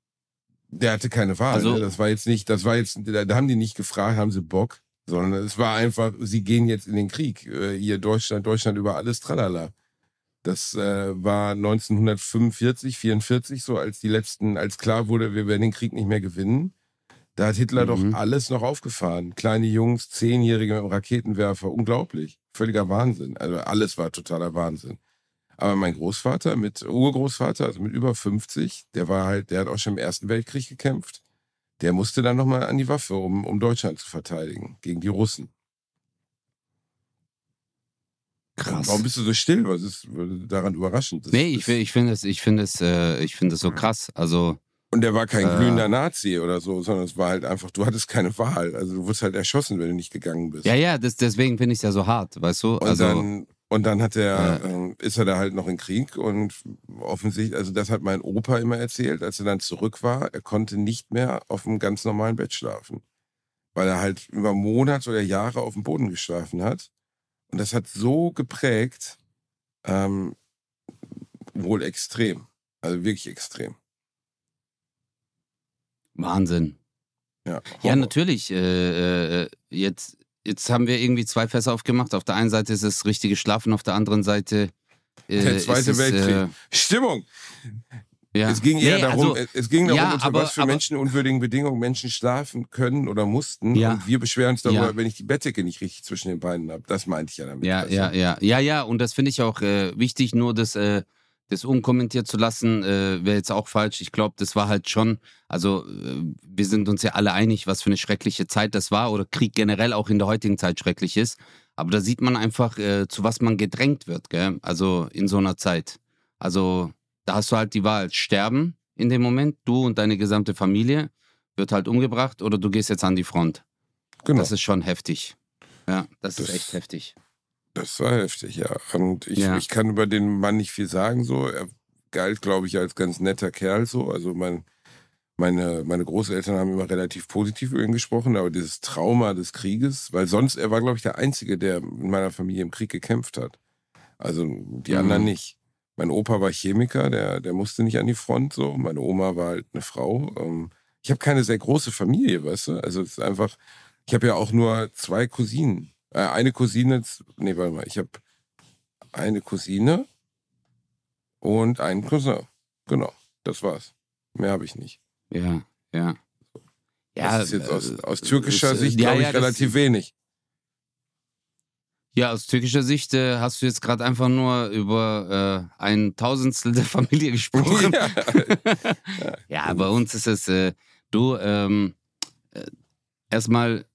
Der hatte keine Wahl. Also- Ne? Das war jetzt nicht, das war jetzt, da, da haben die nicht gefragt, haben sie Bock, sondern es war einfach, sie gehen jetzt in den Krieg. Äh, hier Deutschland, Deutschland über alles, tralala. Das äh, war neunzehnhundertfünfundvierzig, vierundvierzig, so als die letzten, als klar wurde, wir werden den Krieg nicht mehr gewinnen. Da hat Hitler Mhm. doch alles noch aufgefahren. Kleine Jungs, Zehnjährige mit einem Raketenwerfer, unglaublich. Völliger Wahnsinn. Also alles war totaler Wahnsinn. Aber mein Großvater mit Urgroßvater, also mit über fünfzig, der war halt, der hat auch schon im Ersten Weltkrieg gekämpft. Der musste dann nochmal an die Waffe, um, um Deutschland zu verteidigen, gegen die Russen. Krass. Warum bist du so still? Was ist daran überraschend? Das, Nee, ich, das, fi- ich finde es ich find es, äh, ich find es so krass. Also, und der war kein Äh. glühender Nazi oder so, sondern es war halt einfach, du hattest keine Wahl. Also du wurdest halt erschossen, wenn du nicht gegangen bist. ja, ja, das, deswegen finde ich es ja so hart, weißt du? Und Also, dann, und dann hat er, ähm, ist er da halt noch in Krieg und offensichtlich, also das hat mein Opa immer erzählt, als er dann zurück war, er konnte nicht mehr auf einem ganz normalen Bett schlafen. Weil er halt über Monate oder Jahre auf dem Boden geschlafen hat. Und das hat so geprägt, ähm, wohl extrem. Also wirklich extrem. Wahnsinn. Ja, Ja, Horror. natürlich. Äh, äh, jetzt, jetzt haben wir irgendwie zwei Fässer aufgemacht. Auf der einen Seite ist es richtige Schlafen, auf der anderen Seite äh, Der Zweite ist es, Weltkrieg. Äh, Stimmung! ja. Es ging eher Nee, darum, also, es ging darum, ja, unter aber- was für aber- menschenunwürdigen Bedingungen Menschen schlafen können oder mussten. Ja. Und wir beschweren uns darüber, Ja. wenn ich die Bettdecke nicht richtig zwischen den Beinen habe. Das meinte ich ja damit. Ja, weißt du? ja, ja, ja, ja, und das finde ich auch äh, wichtig, nur das, äh, das unkommentiert zu lassen, äh, wäre jetzt auch falsch. Ich glaube, das war halt schon, also äh, wir sind uns ja alle einig, was für eine schreckliche Zeit das war oder Krieg generell auch in der heutigen Zeit schrecklich ist. Aber da sieht man einfach, äh, zu was man gedrängt wird, gell? Also in so einer Zeit. Also da hast du halt die Wahl, sterben in dem Moment, du und deine gesamte Familie wird halt umgebracht oder du gehst jetzt an die Front. Genau. Das ist schon heftig. Ja, das, Das- ist echt heftig. Das war heftig, ja. Und ich, Ja. ich kann über den Mann nicht viel sagen, so. Er galt, glaube ich, als ganz netter Kerl, so. Also mein, meine, meine Großeltern haben immer relativ positiv über ihn gesprochen, aber dieses Trauma des Krieges, weil sonst, er war, glaube ich, der Einzige, der in meiner Familie im Krieg gekämpft hat. Also die Mhm. anderen nicht. Mein Opa war Chemiker, der, der musste nicht an die Front, so. Meine Oma war halt eine Frau. Ähm, ich habe keine sehr große Familie, weißt du? Also es ist einfach, ich habe ja auch nur zwei Cousinen. Äh, eine Cousine, nee, warte mal, ich habe eine Cousine und einen Cousin. Genau, das war's. Mehr habe ich nicht. Ja, ja. Ja, das ist jetzt aus, äh, aus türkischer ist, Sicht, ja, glaube ich, ja, das- relativ wenig. Ja, aus türkischer Sicht äh, hast du jetzt gerade einfach nur über äh, ein Tausendstel der Familie gesprochen. Ja. Ja, bei uns ist es, äh, du, ähm, äh, erstmal,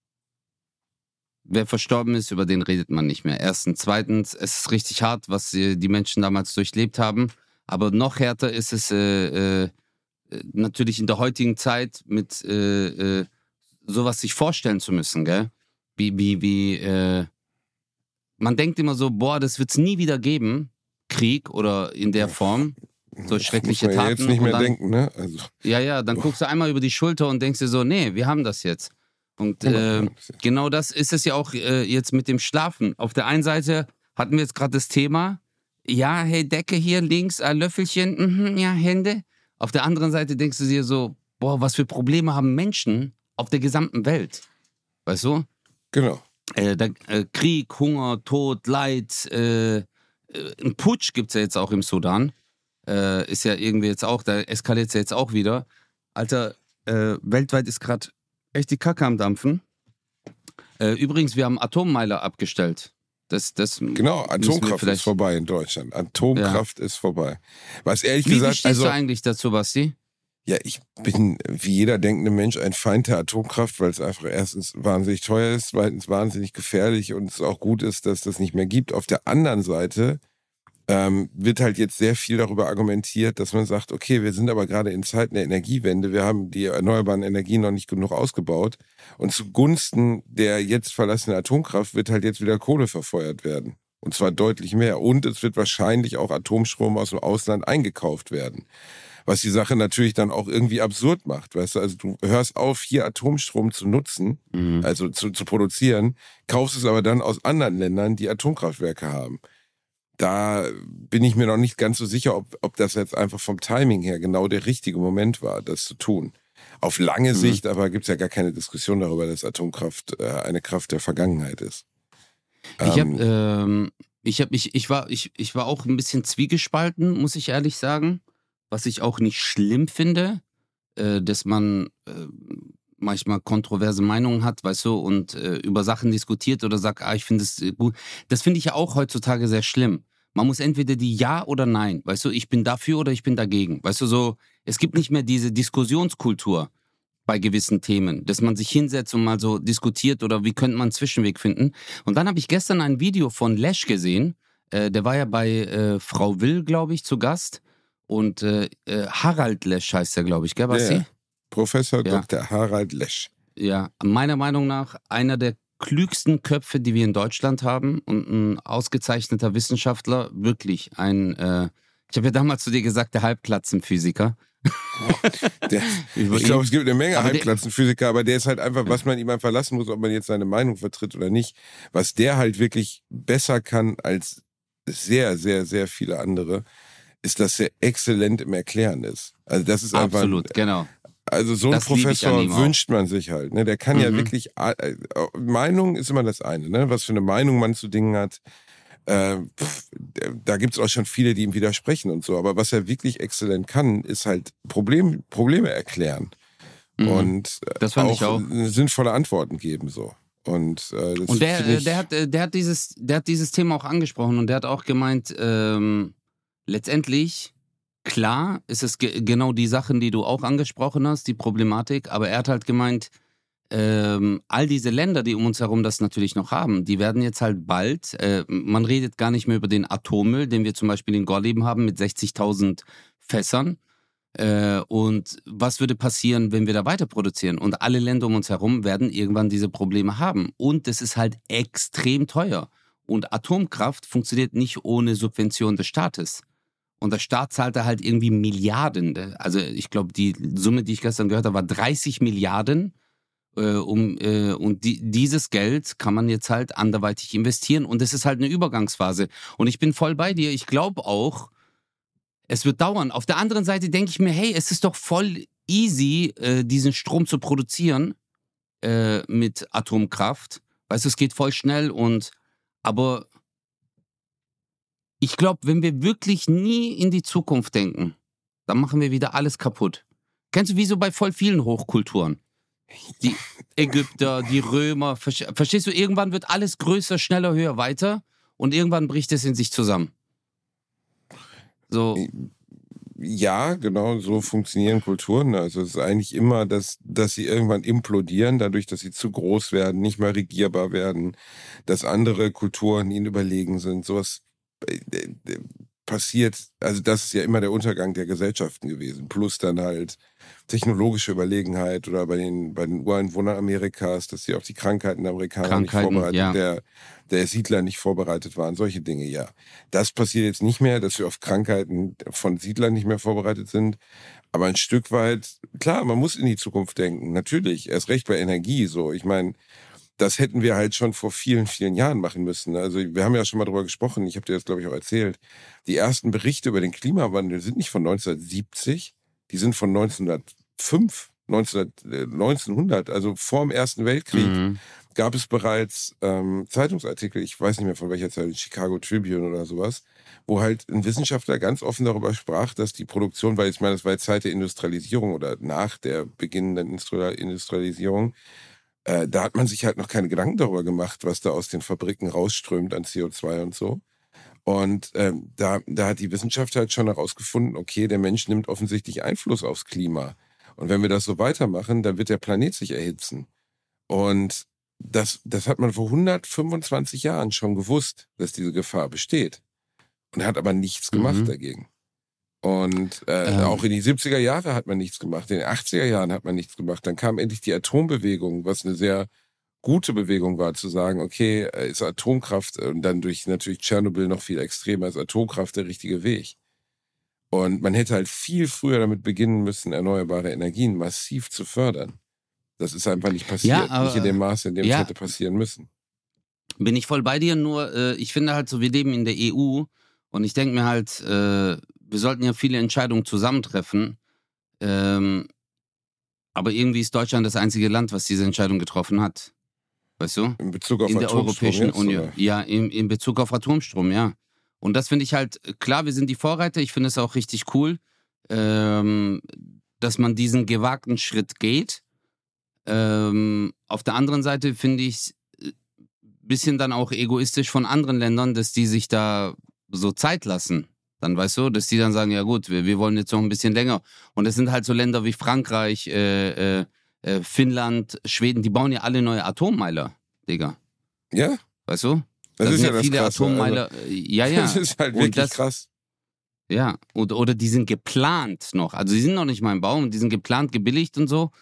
wer verstorben ist, über den redet man nicht mehr. Erstens. Zweitens, es ist richtig hart, was äh, die Menschen damals durchlebt haben. Aber noch härter ist es äh, äh, natürlich in der heutigen Zeit mit äh, äh, sowas sich vorstellen zu müssen, gell? Wie, wie, wie, äh, man denkt immer so, boah, das wird's nie wieder geben, Krieg oder in der Form, so schreckliche muss man ja Taten. jetzt nicht mehr und dann, denken, ne? Also, ja, ja, dann guckst du einmal über die Schulter und denkst dir so, nee, wir haben das jetzt. Und äh, genau das ist es ja auch äh, jetzt mit dem Schlafen. Auf der einen Seite hatten wir jetzt gerade das Thema, ja, hey, Decke hier links, ein Löffelchen, mhm, ja, Hände. Auf der anderen Seite denkst du dir so, boah, was für Probleme haben Menschen auf der gesamten Welt? Weißt du? Genau. Äh, da, äh, Krieg, Hunger, Tod, Leid, äh, äh, ein Putsch gibt's ja jetzt auch im Sudan. Äh, ist ja irgendwie jetzt auch, da eskaliert es ja jetzt auch wieder. Alter, äh, weltweit ist gerade echt die Kacke am Dampfen. Äh, übrigens, wir haben Atommeiler abgestellt. Das, das Genau, Atomkraft ist vorbei in Deutschland. Atomkraft ja. ist vorbei. Was ehrlich wie, gesagt, wie stehst also du eigentlich dazu, Basti? Ja, ich bin wie jeder denkende Mensch ein Feind der Atomkraft, weil es einfach erstens wahnsinnig teuer ist, zweitens wahnsinnig gefährlich und es auch gut ist, dass das nicht mehr gibt. Auf der anderen Seite ähm, wird halt jetzt sehr viel darüber argumentiert, dass man sagt, okay, wir sind aber gerade in Zeiten der Energiewende, wir haben die erneuerbaren Energien noch nicht genug ausgebaut und zugunsten der jetzt verlassenen Atomkraft wird halt jetzt wieder Kohle verfeuert werden. Und zwar deutlich mehr. Und es wird wahrscheinlich auch Atomstrom aus dem Ausland eingekauft werden. Was die Sache natürlich dann auch irgendwie absurd macht, weißt du, also du hörst auf, hier Atomstrom zu nutzen, mhm. also zu, zu produzieren, kaufst es aber dann aus anderen Ländern, die Atomkraftwerke haben. Da bin ich mir noch nicht ganz so sicher, ob, ob das jetzt einfach vom Timing her genau der richtige Moment war, das zu tun. Auf lange mhm. Sicht aber gibt es ja gar keine Diskussion darüber, dass Atomkraft äh, eine Kraft der Vergangenheit ist. Ich habe, ähm, ich habe, ich, ich war, ich, ich war auch ein bisschen zwiegespalten, muss ich ehrlich sagen. Was ich auch nicht schlimm finde, äh, dass man äh, manchmal kontroverse Meinungen hat, weißt du, und äh, über Sachen diskutiert oder sagt, ah, ich finde es gut. Das finde ich ja auch heutzutage sehr schlimm. Man muss entweder die Ja oder Nein, weißt du, ich bin dafür oder ich bin dagegen. Weißt du, so, es gibt nicht mehr diese Diskussionskultur bei gewissen Themen, dass man sich hinsetzt und mal so diskutiert oder wie könnte man einen Zwischenweg finden. Und dann habe ich gestern ein Video von Lesch gesehen, äh, der war ja bei äh, Frau Will, glaube ich, zu Gast. Und äh, Harald Lesch heißt er, glaube ich, gell, Basti? Ja, Professor ja. Doktor Harald Lesch. Ja, meiner Meinung nach einer der klügsten Köpfe, die wir in Deutschland haben und ein ausgezeichneter Wissenschaftler, wirklich ein, äh, ich habe ja damals zu dir gesagt, der Halbklatzenphysiker. Der, ich glaube, es gibt eine Menge Halbklatzenphysiker, aber der ist halt einfach, was man ihm einfach lassen muss, ob man jetzt seine Meinung vertritt oder nicht. Was der halt wirklich besser kann als sehr, sehr, sehr viele andere, ist, dass er exzellent im Erklären ist. Also das ist einfach... Absolut, genau. Also so einen Das liebe ich an Professor ihm auch. wünscht man sich halt. Ne? Der kann Mhm. ja wirklich... Äh, Meinung ist immer das eine, ne? Was für eine Meinung man zu Dingen hat. Äh, pff, da gibt es auch schon viele, die ihm widersprechen und so. Aber was er wirklich exzellent kann, ist halt Problem, Probleme erklären. Mhm. Und das fand auch, ich auch sinnvolle Antworten geben. So. Und, äh, das und der, ich, der, hat, der, hat dieses, der hat dieses Thema auch angesprochen und der hat auch gemeint, ähm, letztendlich, klar, ist es ge- genau die Sachen, die du auch angesprochen hast, die Problematik, aber er hat halt gemeint, ähm, all diese Länder, die um uns herum das natürlich noch haben, die werden jetzt halt bald, äh, man redet gar nicht mehr über den Atommüll, den wir zum Beispiel in Gorleben haben mit sechzigtausend Fässern. Äh, und was würde passieren, wenn wir da weiter produzieren? Und alle Länder um uns herum werden irgendwann diese Probleme haben. Und es ist halt extrem teuer. Und Atomkraft funktioniert nicht ohne Subvention des Staates. Und der Staat zahlt da halt irgendwie Milliarden. Also ich glaube, die Summe, die ich gestern gehört habe, war dreißig Milliarden. Äh, um, äh, und die, dieses Geld kann man jetzt halt anderweitig investieren. Und es ist halt eine Übergangsphase. Und ich bin voll bei dir. Ich glaube auch, es wird dauern. Auf der anderen Seite denke ich mir, hey, es ist doch voll easy, äh, diesen Strom zu produzieren äh, mit Atomkraft. Weißt du, es geht voll schnell und aber Ich glaube, wenn wir wirklich nie in die Zukunft denken, dann machen wir wieder alles kaputt. Kennst du, wie so bei voll vielen Hochkulturen? Die Ägypter, die Römer, verstehst du, irgendwann wird alles größer, schneller, höher, weiter und irgendwann bricht es in sich zusammen. So. Ja, genau, so funktionieren Kulturen. Also es ist eigentlich immer, dass, dass sie irgendwann implodieren, dadurch, dass sie zu groß werden, nicht mehr regierbar werden, dass andere Kulturen ihnen überlegen sind. Sowas äh, äh, passiert, also das ist ja immer der Untergang der Gesellschaften gewesen. Plus dann halt technologische Überlegenheit oder bei den, bei den Ureinwohnern Amerikas, dass sie auf die Krankheiten der Amerikaner Krankheiten, nicht vorbereitet, ja. der, der Siedler nicht vorbereitet waren, solche Dinge, ja. Das passiert jetzt nicht mehr, dass wir auf Krankheiten von Siedlern nicht mehr vorbereitet sind. Aber ein Stück weit, klar, man muss in die Zukunft denken, natürlich, erst recht bei Energie, so. Ich meine, das hätten wir halt schon vor vielen, vielen Jahren machen müssen. Also wir haben ja schon mal drüber gesprochen, ich habe dir das, glaube ich, auch erzählt. Die ersten Berichte über den Klimawandel sind nicht von neunzehnhundertsiebzig, die sind von neunzehnhundertfünf, neunzehnhundert, also vor dem Ersten Weltkrieg, mhm. gab es bereits ähm, Zeitungsartikel, ich weiß nicht mehr von welcher Zeit, Chicago Tribune oder sowas, wo halt ein Wissenschaftler ganz offen darüber sprach, dass die Produktion, weil ich meine, das war jetzt Zeit der Industrialisierung oder nach der beginnenden Industrialisierung, Äh, da hat man sich halt noch keine Gedanken darüber gemacht, was da aus den Fabriken rausströmt an C O zwei und so. Und ähm, da, da hat die Wissenschaft halt schon herausgefunden, okay, der Mensch nimmt offensichtlich Einfluss aufs Klima. Und wenn wir das so weitermachen, dann wird der Planet sich erhitzen. Und das, das hat man vor hundertfünfundzwanzig Jahren schon gewusst, dass diese Gefahr besteht. Und hat aber nichts gemacht mhm. dagegen. Und äh, ähm. auch in die siebziger Jahre hat man nichts gemacht, in den achtziger Jahren hat man nichts gemacht. Dann kam endlich die Atombewegung, was eine sehr gute Bewegung war, zu sagen, okay, ist Atomkraft und dann durch natürlich Tschernobyl noch viel extremer, ist Atomkraft der richtige Weg. Und man hätte halt viel früher damit beginnen müssen, erneuerbare Energien massiv zu fördern. Das ist einfach nicht passiert, ja, aber, nicht in dem Maße, in dem ja, es hätte passieren müssen. Bin ich voll bei dir, nur äh, ich finde halt so, wir leben in der E U und ich denke mir halt, äh, wir sollten ja viele Entscheidungen zusammentreffen, ähm, aber irgendwie ist Deutschland das einzige Land, was diese Entscheidung getroffen hat. Weißt du? In Bezug auf in der Atomstrom Europäischen jetzt, Union. Oder? Ja, in, in Bezug auf Atomstrom, ja. Und das finde ich halt, klar, wir sind die Vorreiter, ich finde es auch richtig cool, ähm, dass man diesen gewagten Schritt geht. Ähm, auf der anderen Seite finde ich es ein bisschen dann auch egoistisch von anderen Ländern, dass die sich da so Zeit lassen. Dann weißt du, dass die dann sagen, ja gut, wir, wir wollen jetzt noch ein bisschen länger. Und das sind halt so Länder wie Frankreich, äh, äh, Finnland, Schweden, die bauen ja alle neue Atommeiler, Digga. Ja. Weißt du? Das, das ist sind ja das viele Krasse, Atommeiler. Also, ja, ja. Das ist halt wirklich das, krass. Ja, oder, oder die sind geplant noch. Also die sind noch nicht mal im Bau und die sind geplant, gebilligt und so.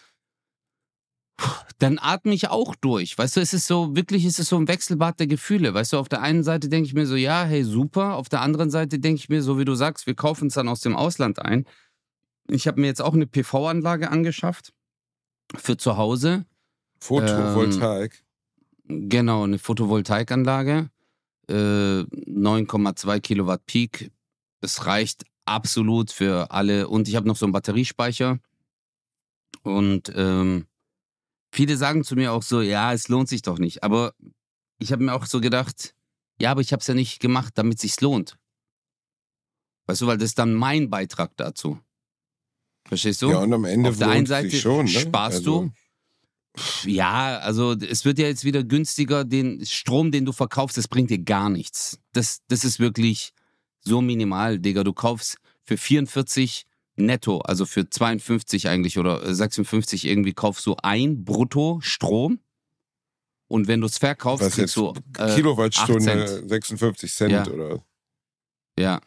Dann atme ich auch durch. Weißt du, es ist so, wirklich ist es so ein Wechselbad der Gefühle. Weißt du, auf der einen Seite denke ich mir so, ja, hey, super. Auf der anderen Seite denke ich mir, so wie du sagst, wir kaufen es dann aus dem Ausland ein. Ich habe mir jetzt auch eine P V-Anlage angeschafft für zu Hause. Photovoltaik. Ähm, genau, eine Photovoltaikanlage. Äh, neun Komma zwei Kilowatt Peak. Es reicht absolut für alle. Und ich habe noch so einen Batteriespeicher. Und ähm, viele sagen zu mir auch so, ja, es lohnt sich doch nicht. Aber ich habe mir auch so gedacht, ja, aber ich habe es ja nicht gemacht, damit es sich lohnt. Weißt du, weil das ist dann mein Beitrag dazu. Verstehst du? Ja, und am Ende auf der einen Seite schon, ne? sparst also. du. Ja, also es wird ja jetzt wieder günstiger. Den Strom, den du verkaufst, das bringt dir gar nichts. Das, das ist wirklich so minimal, Digga. Du kaufst für vierundvierzig netto, also für zweiundfünfzig eigentlich oder sechsundfünfzig irgendwie kaufst du ein brutto Strom und wenn du es verkaufst, was kriegst jetzt du äh, Kilowattstunde Cent. sechsundfünfzig Cent ja. oder? Ja.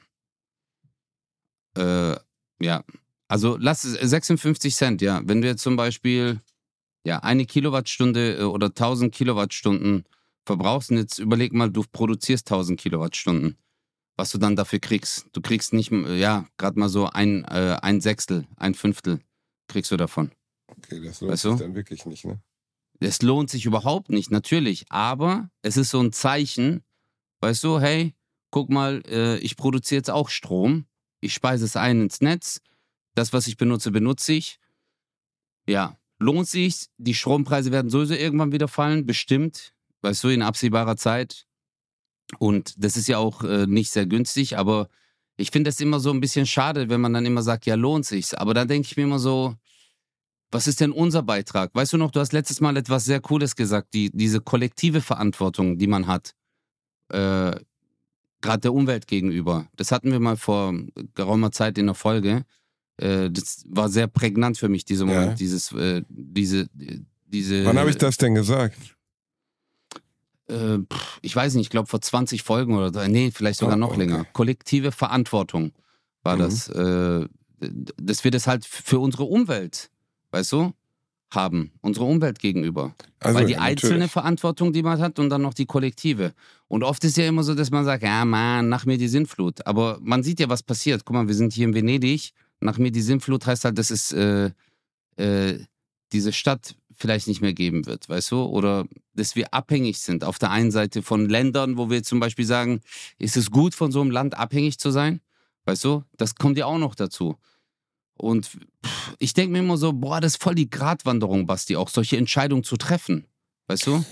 Äh, ja. Also lass es sechsundfünfzig Cent, ja. Wenn du jetzt zum Beispiel ja, eine Kilowattstunde oder tausend Kilowattstunden verbrauchst und jetzt überleg mal, du produzierst tausend Kilowattstunden. Was du dann dafür kriegst. Du kriegst nicht, ja, gerade mal so ein, äh, ein Sechstel, ein Fünftel kriegst du davon. Okay, das lohnt weißt sich du? dann wirklich nicht, ne? Es lohnt sich überhaupt nicht, natürlich. Aber es ist so ein Zeichen, weißt du, hey, guck mal, äh, ich produziere jetzt auch Strom. Ich speise es ein ins Netz. Das, was ich benutze, benutze ich. Ja, lohnt sich. Die Strompreise werden sowieso irgendwann wieder fallen, bestimmt. Weißt du, in absehbarer Zeit. Und das ist ja auch äh, nicht sehr günstig, aber ich finde es immer so ein bisschen schade, wenn man dann immer sagt, ja, lohnt sich's. Aber dann denke ich mir immer so, was ist denn unser Beitrag? Weißt du noch, du hast letztes Mal etwas sehr Cooles gesagt, die, diese kollektive Verantwortung, die man hat, äh, gerade der Umwelt gegenüber. Das hatten wir mal vor geraumer Zeit in der Folge. Äh, das war sehr prägnant für mich, dieser Moment, Ja. dieses, äh, diese, diese... Wann habe ich das denn gesagt? Äh, pff, ich weiß nicht, ich glaube vor zwanzig Folgen oder so. Nee, vielleicht sogar Oh, noch okay. länger. Kollektive Verantwortung war Mhm. das. Äh, dass wir das halt für unsere Umwelt, weißt du, haben. Unsere Umwelt gegenüber. Also, Weil die ja, einzelne natürlich. Verantwortung, die man hat und dann noch die kollektive. Und oft ist ja immer so, dass man sagt, ja Mann, nach mir die Sintflut. Aber man sieht ja, was passiert. Guck mal, wir sind hier in Venedig. Nach mir die Sintflut heißt halt, dass es äh, äh, diese Stadt vielleicht nicht mehr geben wird, weißt du? Oder dass wir abhängig sind. Auf der einen Seite von Ländern, wo wir zum Beispiel sagen, ist es gut, von so einem Land abhängig zu sein? Weißt du? Das kommt ja auch noch dazu. Und pff, ich denke mir immer so, boah, das ist voll die Gratwanderung, Basti, auch solche Entscheidungen zu treffen. Weißt du?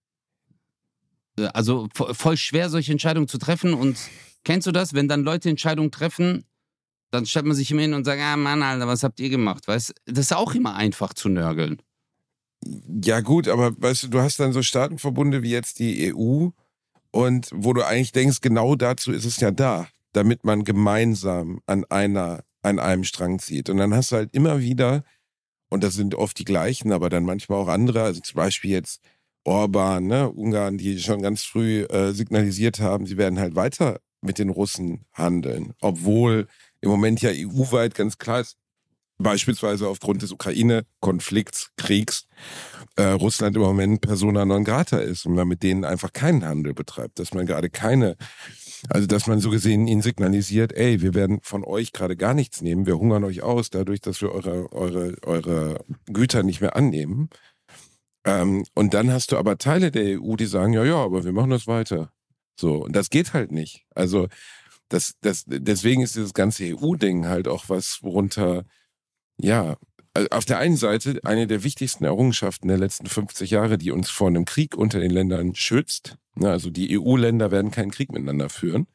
Also vo- voll schwer, solche Entscheidungen zu treffen. Und kennst du das, wenn dann Leute Entscheidungen treffen, dann stellt man sich immer hin und sagt, ah Mann, Alter, was habt ihr gemacht? Weißt? Das ist auch immer einfach zu nörgeln. Ja gut, aber weißt du, du hast dann so Staatenverbunde wie jetzt die E U und wo du eigentlich denkst, genau dazu ist es ja da, damit man gemeinsam an einer, an einem Strang zieht. Und dann hast du halt immer wieder, und das sind oft die gleichen, aber dann manchmal auch andere, also zum Beispiel jetzt Orban, ne, Ungarn, die schon ganz früh äh, signalisiert haben, sie werden halt weiter mit den Russen handeln, obwohl im Moment ja E U-weit ganz klar ist, beispielsweise aufgrund des Ukraine-Konflikts, Kriegs, äh, Russland im Moment persona non grata ist und man mit denen einfach keinen Handel betreibt, dass man gerade keine, also dass man so gesehen ihnen signalisiert, ey, wir werden von euch gerade gar nichts nehmen, wir hungern euch aus, dadurch, dass wir eure, eure, eure Güter nicht mehr annehmen. Ähm, und dann hast du aber Teile der E U, die sagen, ja, ja, aber wir machen das weiter. So, und das geht halt nicht. Also das, das, deswegen ist dieses ganze E U-Ding halt auch was, worunter ja, also auf der einen Seite eine der wichtigsten Errungenschaften der letzten fünfzig Jahre, die uns vor einem Krieg unter den Ländern schützt. Ne, also die E U-Länder werden keinen Krieg miteinander führen.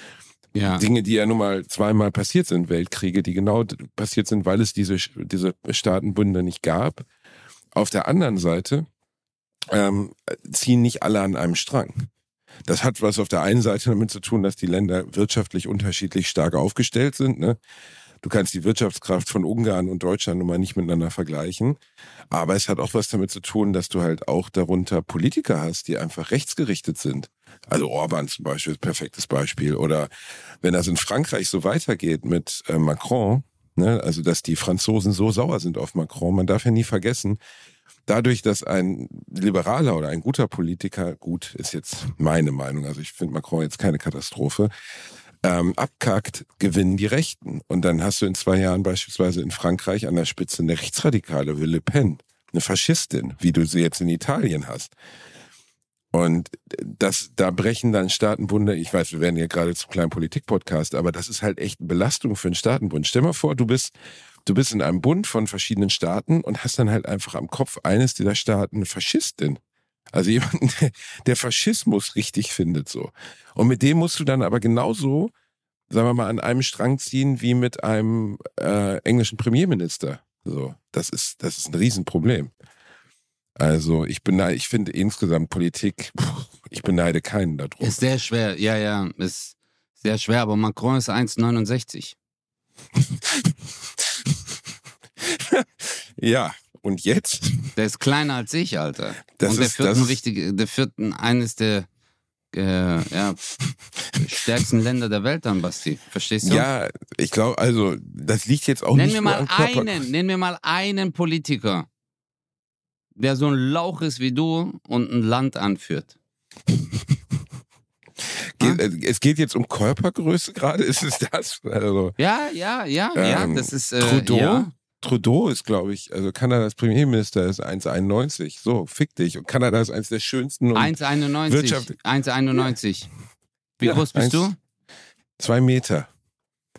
Ja. Dinge, die ja nun mal zweimal passiert sind, Weltkriege, die genau passiert sind, weil es diese, diese Staatenbünde nicht gab. Auf der anderen Seite ähm, ziehen nicht alle an einem Strang. Das hat was auf der einen Seite damit zu tun, dass die Länder wirtschaftlich unterschiedlich stark aufgestellt sind, ne? Du kannst die Wirtschaftskraft von Ungarn und Deutschland nun mal nicht miteinander vergleichen. Aber es hat auch was damit zu tun, dass du halt auch darunter Politiker hast, die einfach rechtsgerichtet sind. Also Orban zum Beispiel ist ein perfektes Beispiel. Oder wenn das in Frankreich so weitergeht mit äh, Macron, ne, also dass die Franzosen so sauer sind auf Macron, man darf ja nie vergessen, dadurch, dass ein liberaler oder ein guter Politiker, gut, ist jetzt meine Meinung, also ich finde Macron jetzt keine Katastrophe, Ähm, abkackt, gewinnen die Rechten. Und dann hast du in zwei Jahren beispielsweise in Frankreich an der Spitze eine Rechtsradikale wie Le Pen, eine Faschistin, wie du sie jetzt in Italien hast. Und das, da brechen dann Staatenbunde, ich weiß, wir werden hier gerade zum kleinen Politik-Podcast, aber das ist halt echt eine Belastung für einen Staatenbund. Stell mal vor, du bist, du bist in einem Bund von verschiedenen Staaten und hast dann halt einfach am Kopf eines dieser Staaten eine Faschistin. Also jemanden, der Faschismus richtig findet, so. Und mit dem musst du dann aber genauso, sagen wir mal, an einem Strang ziehen wie mit einem äh, englischen Premierminister. So, das ist, das ist ein Riesenproblem. Also ich beneide, ich finde insgesamt Politik, ich beneide keinen darum. Ist sehr schwer, ja, ja, ist sehr schwer, aber Macron ist eins Komma neunundsechzig. Ja, und jetzt? Der ist kleiner als ich, Alter. Das und der ist- führt das ein ist- wichtige, der führt ein- eines der äh, ja, stärksten Länder der Welt an, Basti. Verstehst du? Ja, ich glaube, also das liegt jetzt auch Nenn nicht mir nur mal am Körper. einen, nenn mir mal einen Politiker, der so ein Lauch ist wie du und ein Land anführt. Geht, äh, es geht jetzt um Körpergröße gerade, ist es das? Also, Ja, ja, ja, ja, Ähm, das ist äh, Trudeau? Ja. Trudeau ist, glaube ich, also Kanadas Premierminister ist eins Komma einundneunzig. So, fick dich. Und Kanada ist eines der schönsten und eins Komma einundneunzig. Wirtschaft- eins Komma einundneunzig. Wie Ja, groß bist eins- du? zwei Meter.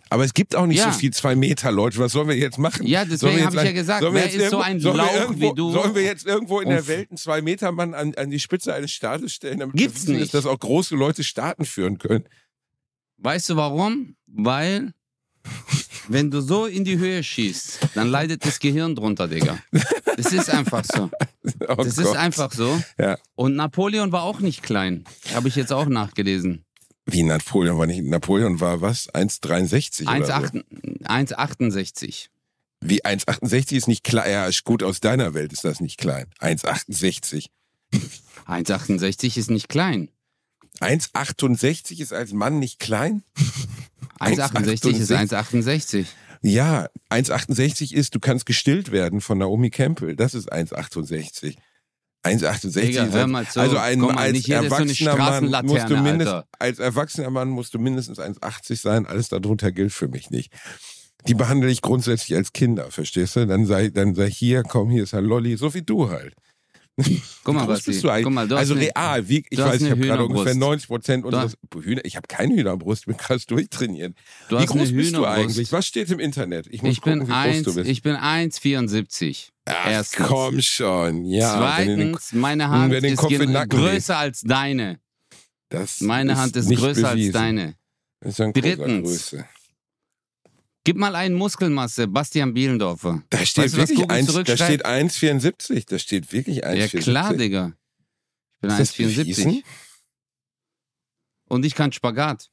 Aber es gibt auch nicht Ja. so viel zwei Meter, Leute. Was sollen wir jetzt machen? Ja, Sollen wir deswegen jetzt habe ich ja lang- gesagt, sollen wir wer jetzt ist so irgendwo- ein sollen wir Lauch irgendwo, wie du? Sollen wir jetzt irgendwo in der Und- Welt einen zwei Meter Mann an, an die Spitze eines Staates stellen, damit Gibt's wir wissen, nicht. dass auch große Leute Staaten führen können? Weißt du warum? Weil, wenn du so in die Höhe schießt, dann leidet das Gehirn drunter, Digga. Das ist einfach so. Oh Das ist Gott. einfach so. Ja. Und Napoleon war auch nicht klein. Habe ich jetzt auch nachgelesen. Wie Napoleon war nicht. Napoleon war was? eins Komma dreiundsechzig oder so. eins Komma achtundsechzig. Wie eins Komma achtundsechzig ist nicht klein. Ja, ist gut, aus deiner Welt ist das nicht klein. eins Komma achtundsechzig. eins Komma achtundsechzig ist nicht klein. eins Komma achtundsechzig ist als Mann nicht klein? eins Komma achtundsechzig ist eins Komma achtundsechzig. Ja, eins Komma achtundsechzig ist, du kannst gestillt werden von Naomi Campbell. Das ist eins Komma achtundsechzig. eins Komma achtundsechzig Digga, ist hör als, mal zu. also ein, Guck mal, als nicht jeder ist so eine erwachsener Mann musst du Straßenlaterne, mindest, Alter. als erwachsener Mann musst du mindestens eins Komma achtzig sein. Alles darunter gilt für mich nicht. Die behandle ich grundsätzlich als Kinder, verstehst du? Dann sei, dann sei hier, komm, hier ist ein Lolli, so wie du halt. Guck mal, Wie groß Basti. bist du eigentlich? Guck mal, du hast also eine- real, wie, ich du hast weiß, ich eine habe gerade Hühnerbrust. ungefähr neunzig Prozent Du unseres Hühner. Ich habe keine Hühnerbrust, bin krass durchtrainiert. Du Wie hast eine groß bist du Hühnerbrust. eigentlich? Was steht im Internet? Ich muss Ich bin, gucken, wie groß eins, du bist. ich bin eins Komma vierundsiebzig. Ach, Erstens. komm schon. Ja, wenn du den, Zweitens, meine Hand wer den ist Kopf in den gen- Nacken größer als deine. das Meine Hand ist nicht größer bewiesen. als deine. Das ist ja ein großer Drittens. Größe. Gib mal einen Muskelmasse, Bastian Bielendorfer. Da steht Weißt du, was wirklich Google eins, da zurückschreibt? steht eins Komma vierundsiebzig. Da steht wirklich eins Ja Komma vierundsiebzig. klar, Digga. Ich bin Ist eins das Komma vierundsiebzig. bewiesen? Und ich kann Spagat.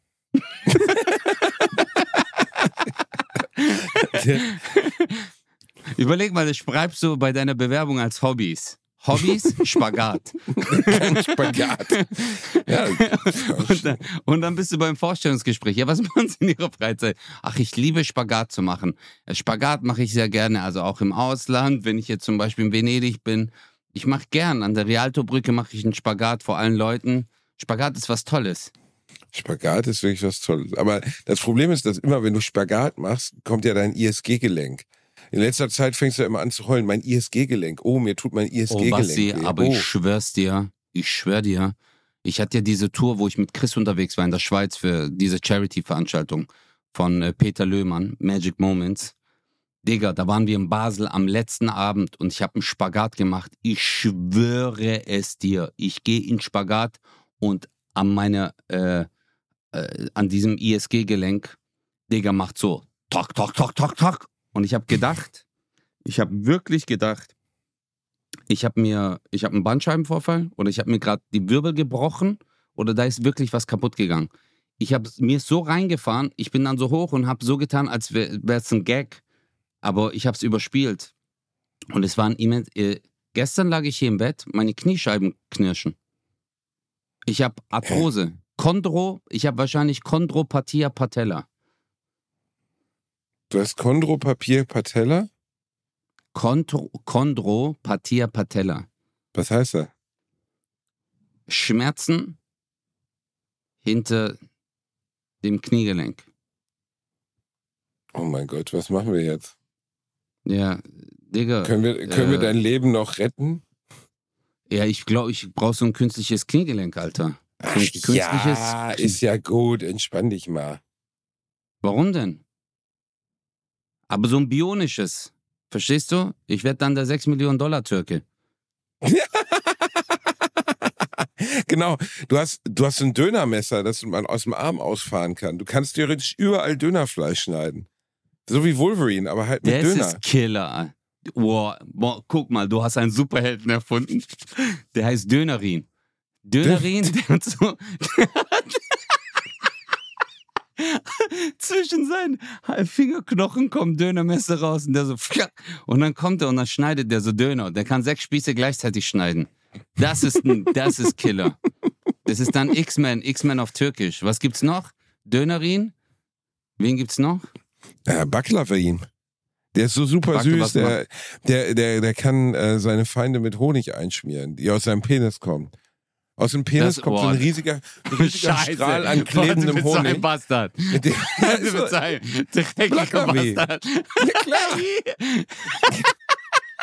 Überleg mal, das schreibst du bei deiner Bewerbung als Hobbys. Hobbys, Spagat. Kein Spagat. Ja, Und dann, und dann bist du beim Vorstellungsgespräch. Ja, was machen Sie in Ihrer Freizeit? Ach, ich liebe Spagat zu machen. Spagat mache ich sehr gerne, also auch im Ausland, wenn ich jetzt zum Beispiel in Venedig bin. Ich mache gern, an der Rialto-Brücke mache ich einen Spagat vor allen Leuten. Spagat ist was Tolles. Spagat ist wirklich was Tolles. Aber das Problem ist, dass immer, wenn du Spagat machst, kommt ja dein I S G-Gelenk. In letzter Zeit fängst du ja immer an zu heulen. Mein I S G-Gelenk. Oh, mir tut mein I S Oh, G-Gelenk Basti, weh. aber oh. ich schwör's dir, ich schwör dir, ich hatte ja diese Tour, wo ich mit Chris unterwegs war in der Schweiz für diese Charity-Veranstaltung von äh, Peter Löhmann, Magic Moments. Digga, da waren wir in Basel am letzten Abend und ich habe einen Spagat gemacht. Ich schwöre es dir. Ich gehe in Spagat und an meiner, äh, äh, an diesem I S G-Gelenk, Digga, macht so, tok, tok, tok, tok, tok. Und ich habe gedacht, ich habe wirklich gedacht, ich habe mir, ich habe einen Bandscheibenvorfall oder ich habe mir gerade die Wirbel gebrochen oder da ist wirklich was kaputt gegangen. Ich habe mir so reingefahren, ich bin dann so hoch und habe so getan, als wäre es ein Gag, aber ich habe es überspielt. Und es war ein immens. Äh, gestern lag ich hier im Bett, meine Kniescheiben knirschen. Ich habe Arthrose, Chondro, ich habe wahrscheinlich Chondropathia patella. Du hast Chondropathia patella? Chondro, Chondropathia patella. Was heißt das? Schmerzen hinter dem Kniegelenk. Oh mein Gott, was machen wir jetzt? Ja, Digga. Können wir, können wir äh, dein Leben noch retten? Ja, ich glaube, ich brauche so ein künstliches Kniegelenk, Alter. So ein künstliches. Ja, ist ja gut. Entspann dich mal. Warum denn? Aber so ein bionisches. Verstehst du? Ich werde dann der sechs Millionen Dollar Türke. Genau, du hast, du hast ein Dönermesser, das man aus dem Arm ausfahren kann. Du kannst theoretisch überall Dönerfleisch schneiden. So wie Wolverine, aber halt mit Das Döner. ist Killer. Boah, boah, guck mal, du hast einen Superhelden erfunden. Der heißt Dönerin. Dönerin, der hat so... Der hat zwischen seinen Fingerknochen kommt Dönermesser raus und der so... Und dann kommt er und dann schneidet der so Döner. Der kann sechs Spieße gleichzeitig schneiden. Das ist, ein, das ist Killer. Das ist dann X-Men, X-Men auf Türkisch. Was gibt's noch? Dönerin? Wen gibt's noch? Ja, Baklavain. Der ist so super Baklava, süß, der, der, der, der kann äh, seine Feinde mit Honig einschmieren, die aus seinem Penis kommen. Aus dem Penis Das- kommt so ein boah. riesiger, riesiger Strahl an klebendem Boah, du bist so ein Honig. Bastard. Mit dem, Du bist so ein dreckiger Baklava. Bastard. Ja, klar.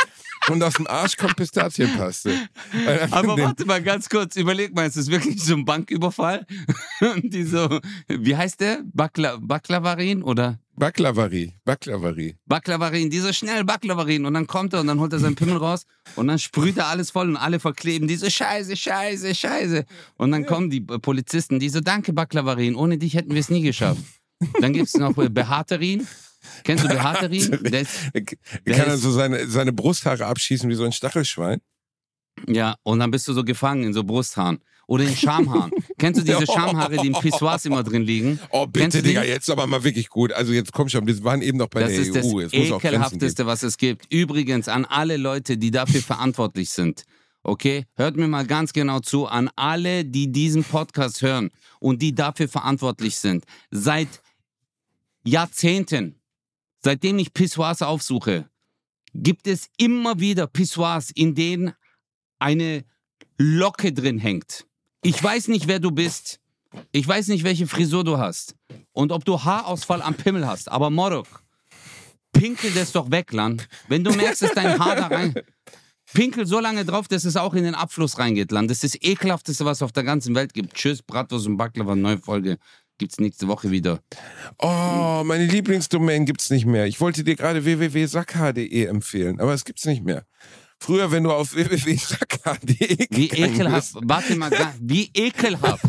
und aus dem Arsch kommt Pistazienpaste. Aber warte mal ganz kurz, überleg mal, ist das wirklich so ein Banküberfall? Und die so, wie heißt der? Bakla, Baklavarin oder? Baklavari, Baklavari. Baklavarin, dieser schnell Baklavarin. Und dann kommt er und dann holt er seinen Pimmel raus und dann sprüht er alles voll und alle verkleben. Die so, Scheiße, Scheiße, Scheiße. Und dann kommen die Polizisten, die so, danke Baklavarin, ohne dich hätten wir es nie geschafft. Dann gibt es noch Behaterin. Kennst du Behaterin? Der ist, der Kann er ist, so seine, seine Brusthaare abschießen wie so ein Stachelschwein? Ja, und dann bist du so gefangen in so Brusthaaren. Oder in Schamhaaren. Kennst du diese Schamhaare, die im Pissoirs immer drin liegen? Oh, bitte, Digga, jetzt aber mal wirklich gut. Also jetzt komm schon, wir waren eben noch bei das der ist E U. Das Jetzt muss ekelhafteste, was es gibt. Übrigens an alle Leute, die dafür verantwortlich sind. Okay? Hört mir mal ganz genau zu. An alle, die diesen Podcast hören und die dafür verantwortlich sind. Seit Jahrzehnten, seitdem ich Pissoirs aufsuche, gibt es immer wieder Pissoirs, in denen eine Locke drin hängt. Ich weiß nicht, wer du bist. Ich weiß nicht, welche Frisur du hast. Und ob du Haarausfall am Pimmel hast. Aber Morok, pinkel das doch weg, Lan. Wenn du merkst, dass dein Haar da rein... Pinkel so lange drauf, dass es auch in den Abfluss reingeht, Lan. Das ist das Ekelhafteste, was es auf der ganzen Welt gibt. Tschüss, Bratwurst und Baklava, neue Folge. Gibt's nächste Woche wieder. Oh, meine Lieblingsdomain gibt's nicht mehr. Ich wollte dir gerade w w w punkt sackha punkt de empfehlen, aber es gibt's nicht mehr. Früher, wenn du auf w w w punkt sackha punkt de Wie ekelhaft, warte mal, wie ekelhaft.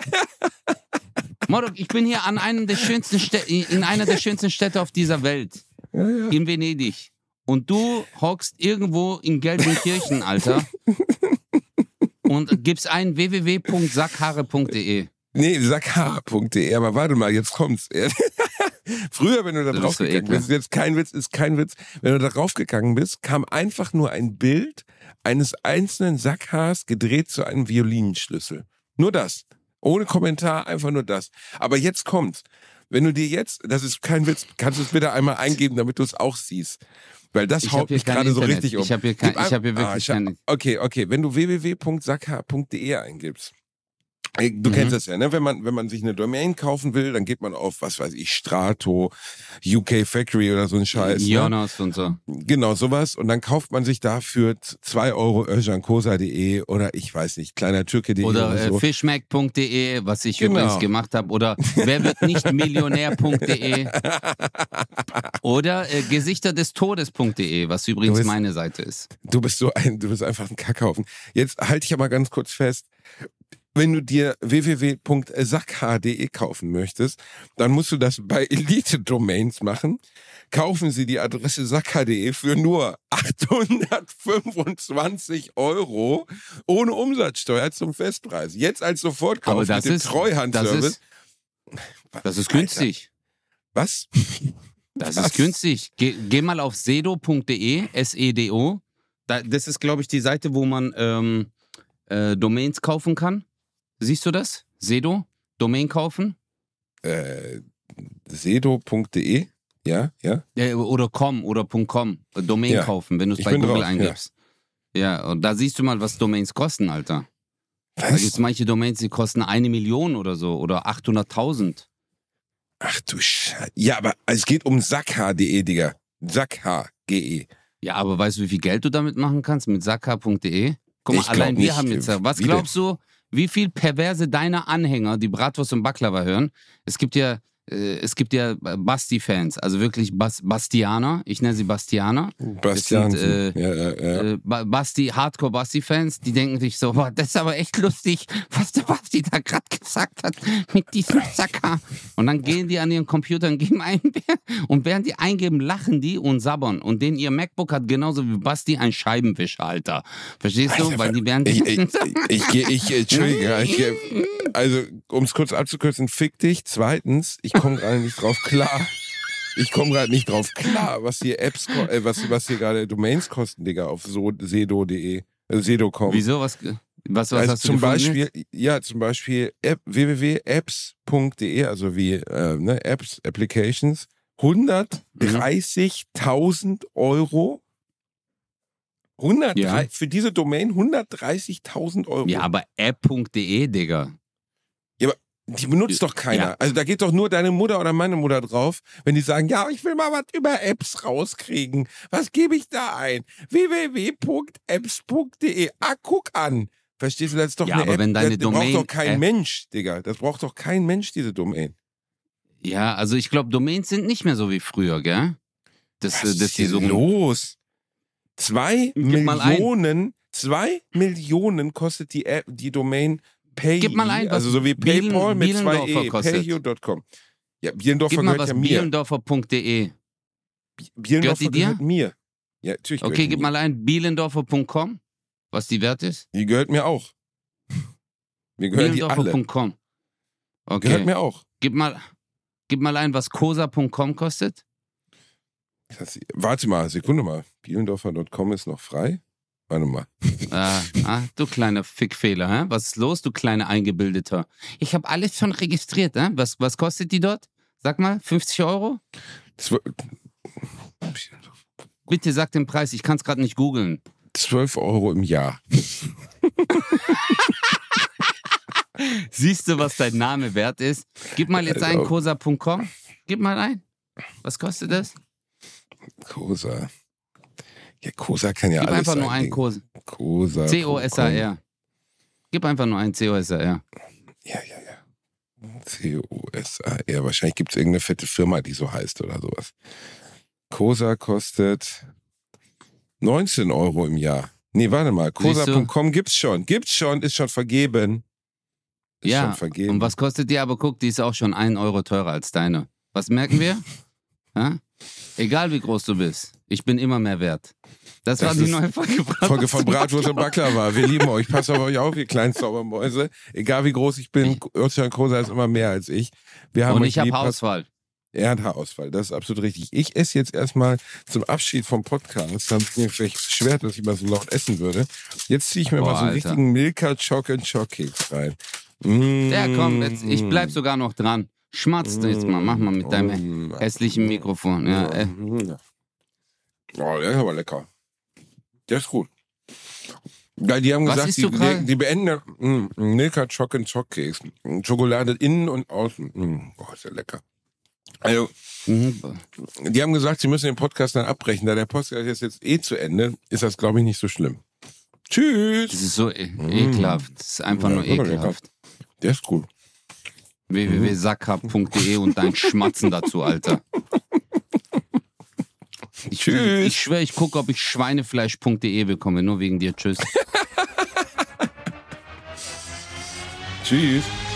Morok, ich bin hier an einem der schönsten Städte, in einer der schönsten Städte auf dieser Welt. Ja, ja. In Venedig. Und du hockst irgendwo in Gelsenkirchen, Alter. Und gibst ein w w w punkt sackhaare punkt de. Nee, sackhaare punkt de, aber warte mal, jetzt kommt's. Früher, wenn du da Das drauf ist so gegangen bist, jetzt kein Witz, ist kein Witz, wenn du da drauf gegangen bist, kam einfach nur ein Bild eines einzelnen Sackhaars gedreht zu einem Violinschlüssel. Nur das. Ohne Kommentar, einfach nur das. Aber jetzt kommt's. Wenn du dir jetzt, das ist kein Witz, kannst du es bitte einmal eingeben, damit du es auch siehst. Weil das Ich haut hab hier mich kein gerade so Internet. richtig um. Ich habe hier, kein, Gib ein- ich hab hier wirklich ah, kein... Okay, okay. Wenn du w w w punkt sackhaar punkt de eingibst, du Mhm. kennst das ja, ne? Wenn man, wenn man sich eine Domain kaufen will, dann geht man auf, was weiß ich, Strato, U K Factory oder so ein Scheiß. Ne? Jonas und so. Genau, sowas. Und dann kauft man sich dafür zwei Euro özcankosa punkt de oder ich weiß nicht, kleiner Türke punkt de Oder oder äh, so. fischmeck punkt de, was ich Genau. übrigens gemacht habe. Oder wer wird nicht Millionär punkt de. Oder äh, gesichter des todes punkt de, was übrigens bist- meine Seite ist. Du bist so ein, du bist einfach ein Kackhaufen. Jetzt halte ich aber ganz kurz fest. Wenn du dir w w w punkt sackhaar punkt de kaufen möchtest, dann musst du das bei Elite Domains machen. Kaufen Sie die Adresse sackhaar punkt de für nur achthundertfünfundzwanzig Euro ohne Umsatzsteuer zum Festpreis. Jetzt als Sofortkauf Aber mit das dem ist, das Treuhandservice. ist, das ist günstig. Was? Das Was? ist günstig. Geh, geh mal auf sedo punkt de, S E D O. Da, das ist, glaube ich, die Seite, wo man ähm, äh, Domains kaufen kann. Siehst du das? Sedo? Domain kaufen? Äh, sedo punkt de? Ja, ja. Äh, oder com oder .com. Äh, Domain Ja. kaufen, wenn du es Ich bei bin Google drauf, eingibst. Ja. und da siehst du mal, was Domains kosten, Alter. Da gibt es Was? manche Domains, die kosten eine Million oder so oder achthunderttausend. Ach du Scheiße. Ja, aber es geht um sackhaar punkt de, Digga. Sackhaar, G E. Ja, aber weißt du, wie viel Geld du damit machen kannst mit sackhaar punkt de? Guck mal, Ich glaub allein wir nicht. haben jetzt. Was Wie glaubst du, wie viel perverse deiner Anhänger, die Bratwurst und Baklava hören? Es gibt ja, äh, es gibt ja Basti-Fans, also wirklich Bas Bastianer. Ich nenne sie Bastianer. Bastian. Das sind, äh, ja, ja, ja. Äh, Ba- Basti, Hardcore-Basti-Fans, die denken sich so, boah, das ist aber echt lustig, was der Basti da gerade gesagt hat mit diesem Sacker. Und dann gehen die an ihren Computer und geben ein und während die eingeben, lachen die und sabbern. Und den ihr MacBook hat genauso wie Basti ein Scheibenwischer, Alter. Verstehst du? Alter, Weil die werden... Ich, ich, ich, ich, ich, ich Entschuldige, ich, also um es kurz abzukürzen, fick dich. Zweitens, ich komme gerade nicht drauf klar. Ich komme gerade nicht drauf klar, was hier Apps, ko- äh, was, was hier gerade Domains kosten, Digga, auf so, sedo punkt de, äh, sedo punkt com. Wieso? Was, was, was Also hast du zum gefunden? Beispiel, ja, zum Beispiel App, w w w punkt apps punkt de, also wie äh, ne, Apps, Applications, hundertdreißigtausend Euro. hundert, Ja. Für diese Domain hundertdreißigtausend Euro. Ja, aber app punkt de, Digga. Die benutzt doch keiner. Ja. Also da geht doch nur deine Mutter oder meine Mutter drauf, wenn die sagen, ja, ich will mal was über Apps rauskriegen. Was gebe ich da ein? w w w punkt apps punkt d e. Ah, guck an. Verstehst du, das ist doch Ja, eine aber App. wenn deine das, das Domain- braucht doch kein App- Mensch, Digga. Das braucht doch kein Mensch, diese Domain. Ja, also ich glaube, Domains sind nicht mehr so wie früher, gell? Das, Was äh, ist das die hier so los? Zwei Gib mal ein. Millionen, zwei Millionen kostet die App, die Domain Pay. Gib mal ein, was also so wie Bielen- PayPal mit zwei Bielendorfer E. kostet. payhue punkt com. Ja, Bielendorfer Gib mal gehört was ja mir. bielendorfer punkt d e. Bielendorfer Gehört die dir? gehört mir. Ja, natürlich gehört Okay, die gib mir. mal ein bielendorfer punkt com, was die wert ist. Die gehört mir auch. Mir gehören die bielendorfer alle. punkt com. Okay. Gehört mir auch. Gib mal, gib mal ein, was cosa punkt com kostet. Das, warte mal, Sekunde mal. Bielendorfer punkt com ist noch frei? Warte mal. Ah, ah, du kleiner Fickfehler, hä? Was ist los, du kleiner Eingebildeter? Ich habe alles schon registriert, hä? Was, was kostet die dort? Sag mal, fünfzig Euro? Zw- Bitte sag den Preis, ich kann es gerade nicht googeln. zwölf Euro im Jahr. Siehst du, was dein Name wert ist? Gib mal jetzt ein, Also- cosa punkt com. Gib mal ein. Was kostet das? Cosa. Ja, Cosa kann ja Gib alles einfach sein. nur ein Cosa. Cosa. C O S A R. Gib einfach nur ein C O S A R. Ja, ja, ja. C O S A R. Wahrscheinlich gibt es irgendeine fette Firma, die so heißt oder sowas. Cosa kostet neunzehn Euro im Jahr. Nee, warte mal. cosa punkt com gibt's schon. Gibt's schon, ist schon vergeben. Ist Ja, schon vergeben. und was kostet die? Aber guck, die ist auch schon ein Euro teurer als deine. Was merken wir? Ja? Egal wie groß du bist, ich bin immer mehr wert. Das, Das war die ist neue Folge, Folge von Bratwurst und Baklava. Wir lieben euch. Passt auf euch auf, ihr kleinen Zaubermäuse. Egal wie groß ich bin, Özcan Kosa ist immer mehr als ich. Wir haben Und euch ich habe lieb. Haarausfall. Er hat Haarausfall, das ist absolut richtig. Ich esse jetzt erstmal zum Abschied vom Podcast. Dann ist mir vielleicht schwer, dass ich mal so laut essen würde. Jetzt ziehe ich mir Boah, mal so einen Alter. richtigen Milka Choc and Choc Keks rein. Mm. Ja, komm, jetzt, ich bleib sogar noch dran. Schmatz jetzt mal, mach mal mit deinem Mm. hässlichen Mikrofon. Ja, äh. Oh, der ist aber lecker. Der ist gut. Ja, die haben Was gesagt, isst die, du gerade? die, die beenden mm, Milka Choc and Choc Keks. Schokolade innen und außen. Mm, oh, ist ja lecker. Also, Mhm. die haben gesagt, sie müssen den Podcast dann abbrechen. Da der Podcast ist jetzt eh zu Ende, ist das, glaube ich, nicht so schlimm. Tschüss. Das ist so e ekelhaft. Das ist einfach Ja, nur ist aber ekelhaft. Der ist gut. w w w punkt sackhab punkt d e und dein Schmatzen dazu, Alter. Ich, Tschüss. ich schwöre, ich gucke, ob ich schweinefleisch punkt d e bekomme, nur wegen dir. Tschüss. Tschüss.